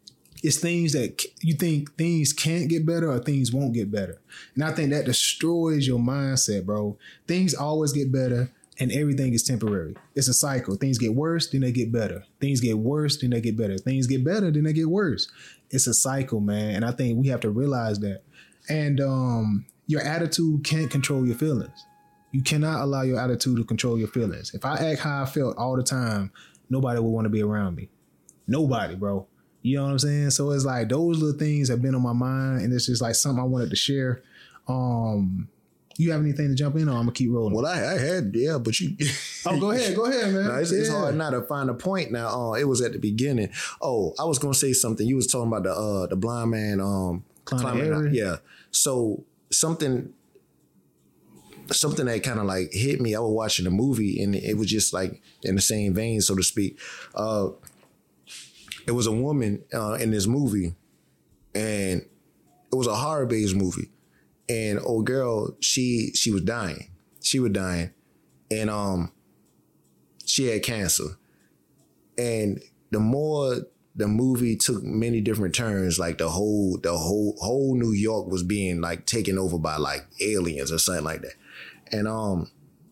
it's things that c- you think things can't get better or things won't get better. And I think that destroys your mindset, bro. Things always get better and everything is temporary. It's a cycle. Things get worse, then they get better. Things get worse, then they get better. Things get better, then they get worse. It's a cycle, man. And I think we have to realize that. And um, your attitude can't control your feelings. You cannot allow your attitude to control your feelings. If I act how I felt all the time, nobody would want to be around me. Nobody, bro. You know what I'm saying? So it's like those little things have been on my mind, and it's just like something I wanted to share. Um, you have anything to jump in on? I'm gonna keep rolling. Well, I, I had, yeah, but you. Oh, go ahead, go ahead, man. No, it's, yeah. it's hard not to find a point now. Uh, it was at the beginning. Oh, I was gonna say something. You was talking about the uh, the blind man um, climbing out. Yeah. So something, something that kind of like hit me. I was watching a movie, and it was just like in the same vein, so to speak. Uh, it was a woman uh, in this movie, and it was a horror-based movie. And old girl, she she was dying. She was dying. And um, she had cancer. And the more the movie took many different turns, like the whole the whole whole New York was being like taken over by like aliens or something like that. And um,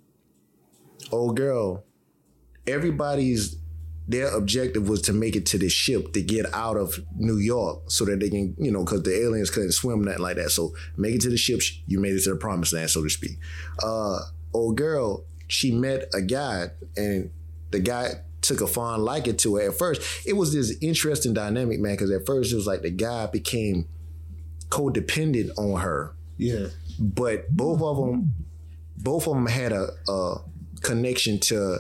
old girl, everybody's their objective was to make it to the ship to get out of New York so that they can, you know, because the aliens couldn't swim, nothing like that. So make it to the ship, you made it to the promised land, so to speak. Uh, old girl, she met a guy, and the guy took a fond liking to her. At first, it was this interesting dynamic, man, because at first it was like the guy became codependent on her. Yeah. But both of them, both of them had a, a connection to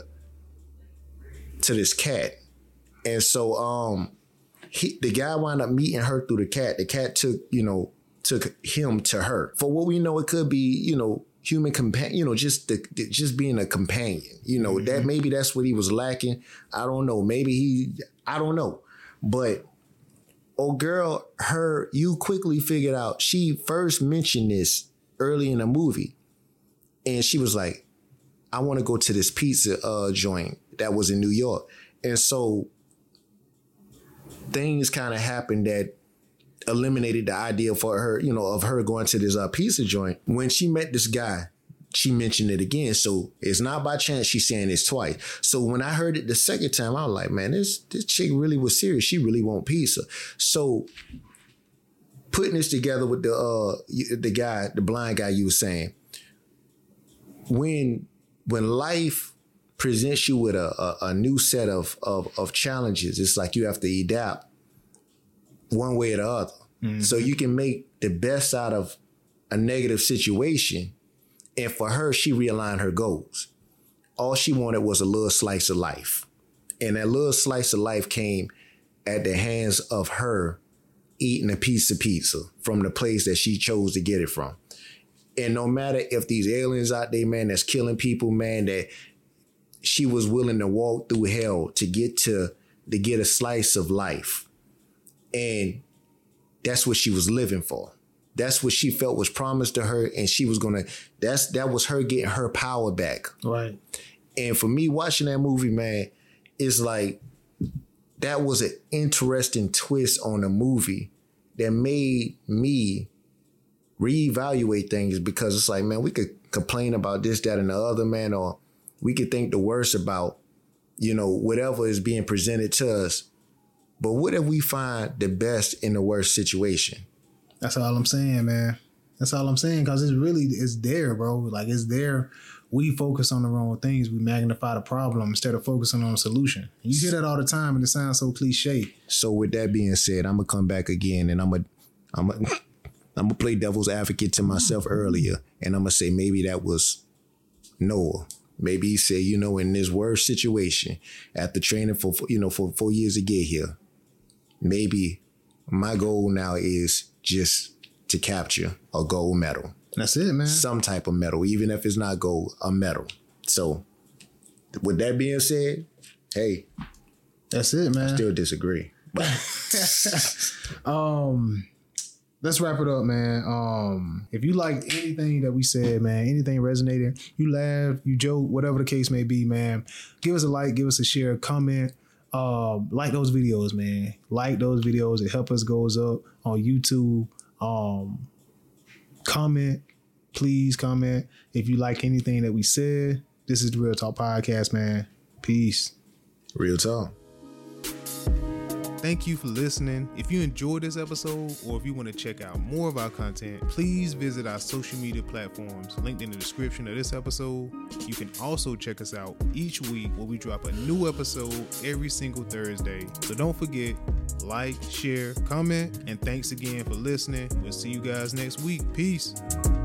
to this cat. And so um he the guy wound up meeting her through the cat. The cat took, you know, took him to her. For what we know, it could be, you know, human companion, you know, just the, the, just being a companion. You know, mm-hmm. that maybe that's what he was lacking. I don't know. Maybe he I don't know. But oh girl, her you quickly figured out she first mentioned this early in the movie. And she was like, I want to go to this pizza uh, joint that was in New York. And so things kind of happened that eliminated the idea for her, you know, of her going to this uh, pizza joint. When she met this guy, she mentioned it again. So it's not by chance she's saying this twice. So when I heard it the second time, I was like, man, this, this chick really was serious. She really want pizza. So putting this together with the uh, the guy, the blind guy you were saying, when when life presents you with a, a, a new set of, of of challenges, it's like you have to adapt one way or the other. Mm-hmm. So you can make the best out of a negative situation. And for her, she realigned her goals. All she wanted was a little slice of life. And that little slice of life came at the hands of her eating a piece of pizza from the place that she chose to get it from. And no matter if these aliens out there, man, that's killing people, man, that she was willing to walk through hell to get to, to get a slice of life. And that's what she was living for. That's what she felt was promised to her. And she was going to, that's, that was her getting her power back. Right. And for me watching that movie, man, it's like, that was an interesting twist on the movie that made me reevaluate things, because it's like, man, we could complain about this, that, and the other, man, or we could think the worst about, you know, whatever is being presented to us. But what if we find the best in the worst situation? That's all I'm saying, man. That's all I'm saying, because it's really, it's there, bro. Like, it's there. We focus on the wrong things. We magnify the problem instead of focusing on the solution. You hear that all the time, and it sounds so cliche. So with that being said, I'm going to come back again, and I'm going to, I'm going to, I'm going to play devil's advocate to myself earlier, and I'm going to say maybe that was Noah. Maybe he said, you know, in this worst situation, after training for, you know, for four years to get here, maybe my goal now is just to capture a gold medal. That's it, man. Some type of medal, even if it's not gold, a medal. So with that being said, hey. That's it, man. I still disagree. But um... Let's wrap it up, man. Um, if you liked anything that we said, man, anything resonated, you laughed, you joked, whatever the case may be, man, give us a like, give us a share, comment. um, like those videos, man. Like those videos. It help us goes up on YouTube. Um, comment. Please comment. If you like anything that we said, this is the Real Talk Podcast, man. Peace. Real talk. Thank you for listening. If you enjoyed this episode or if you want to check out more of our content, please visit our social media platforms linked in the description of this episode. You can also check us out each week where we drop a new episode every single Thursday. So don't forget, like, share, comment, and thanks again for listening. We'll see you guys next week. Peace.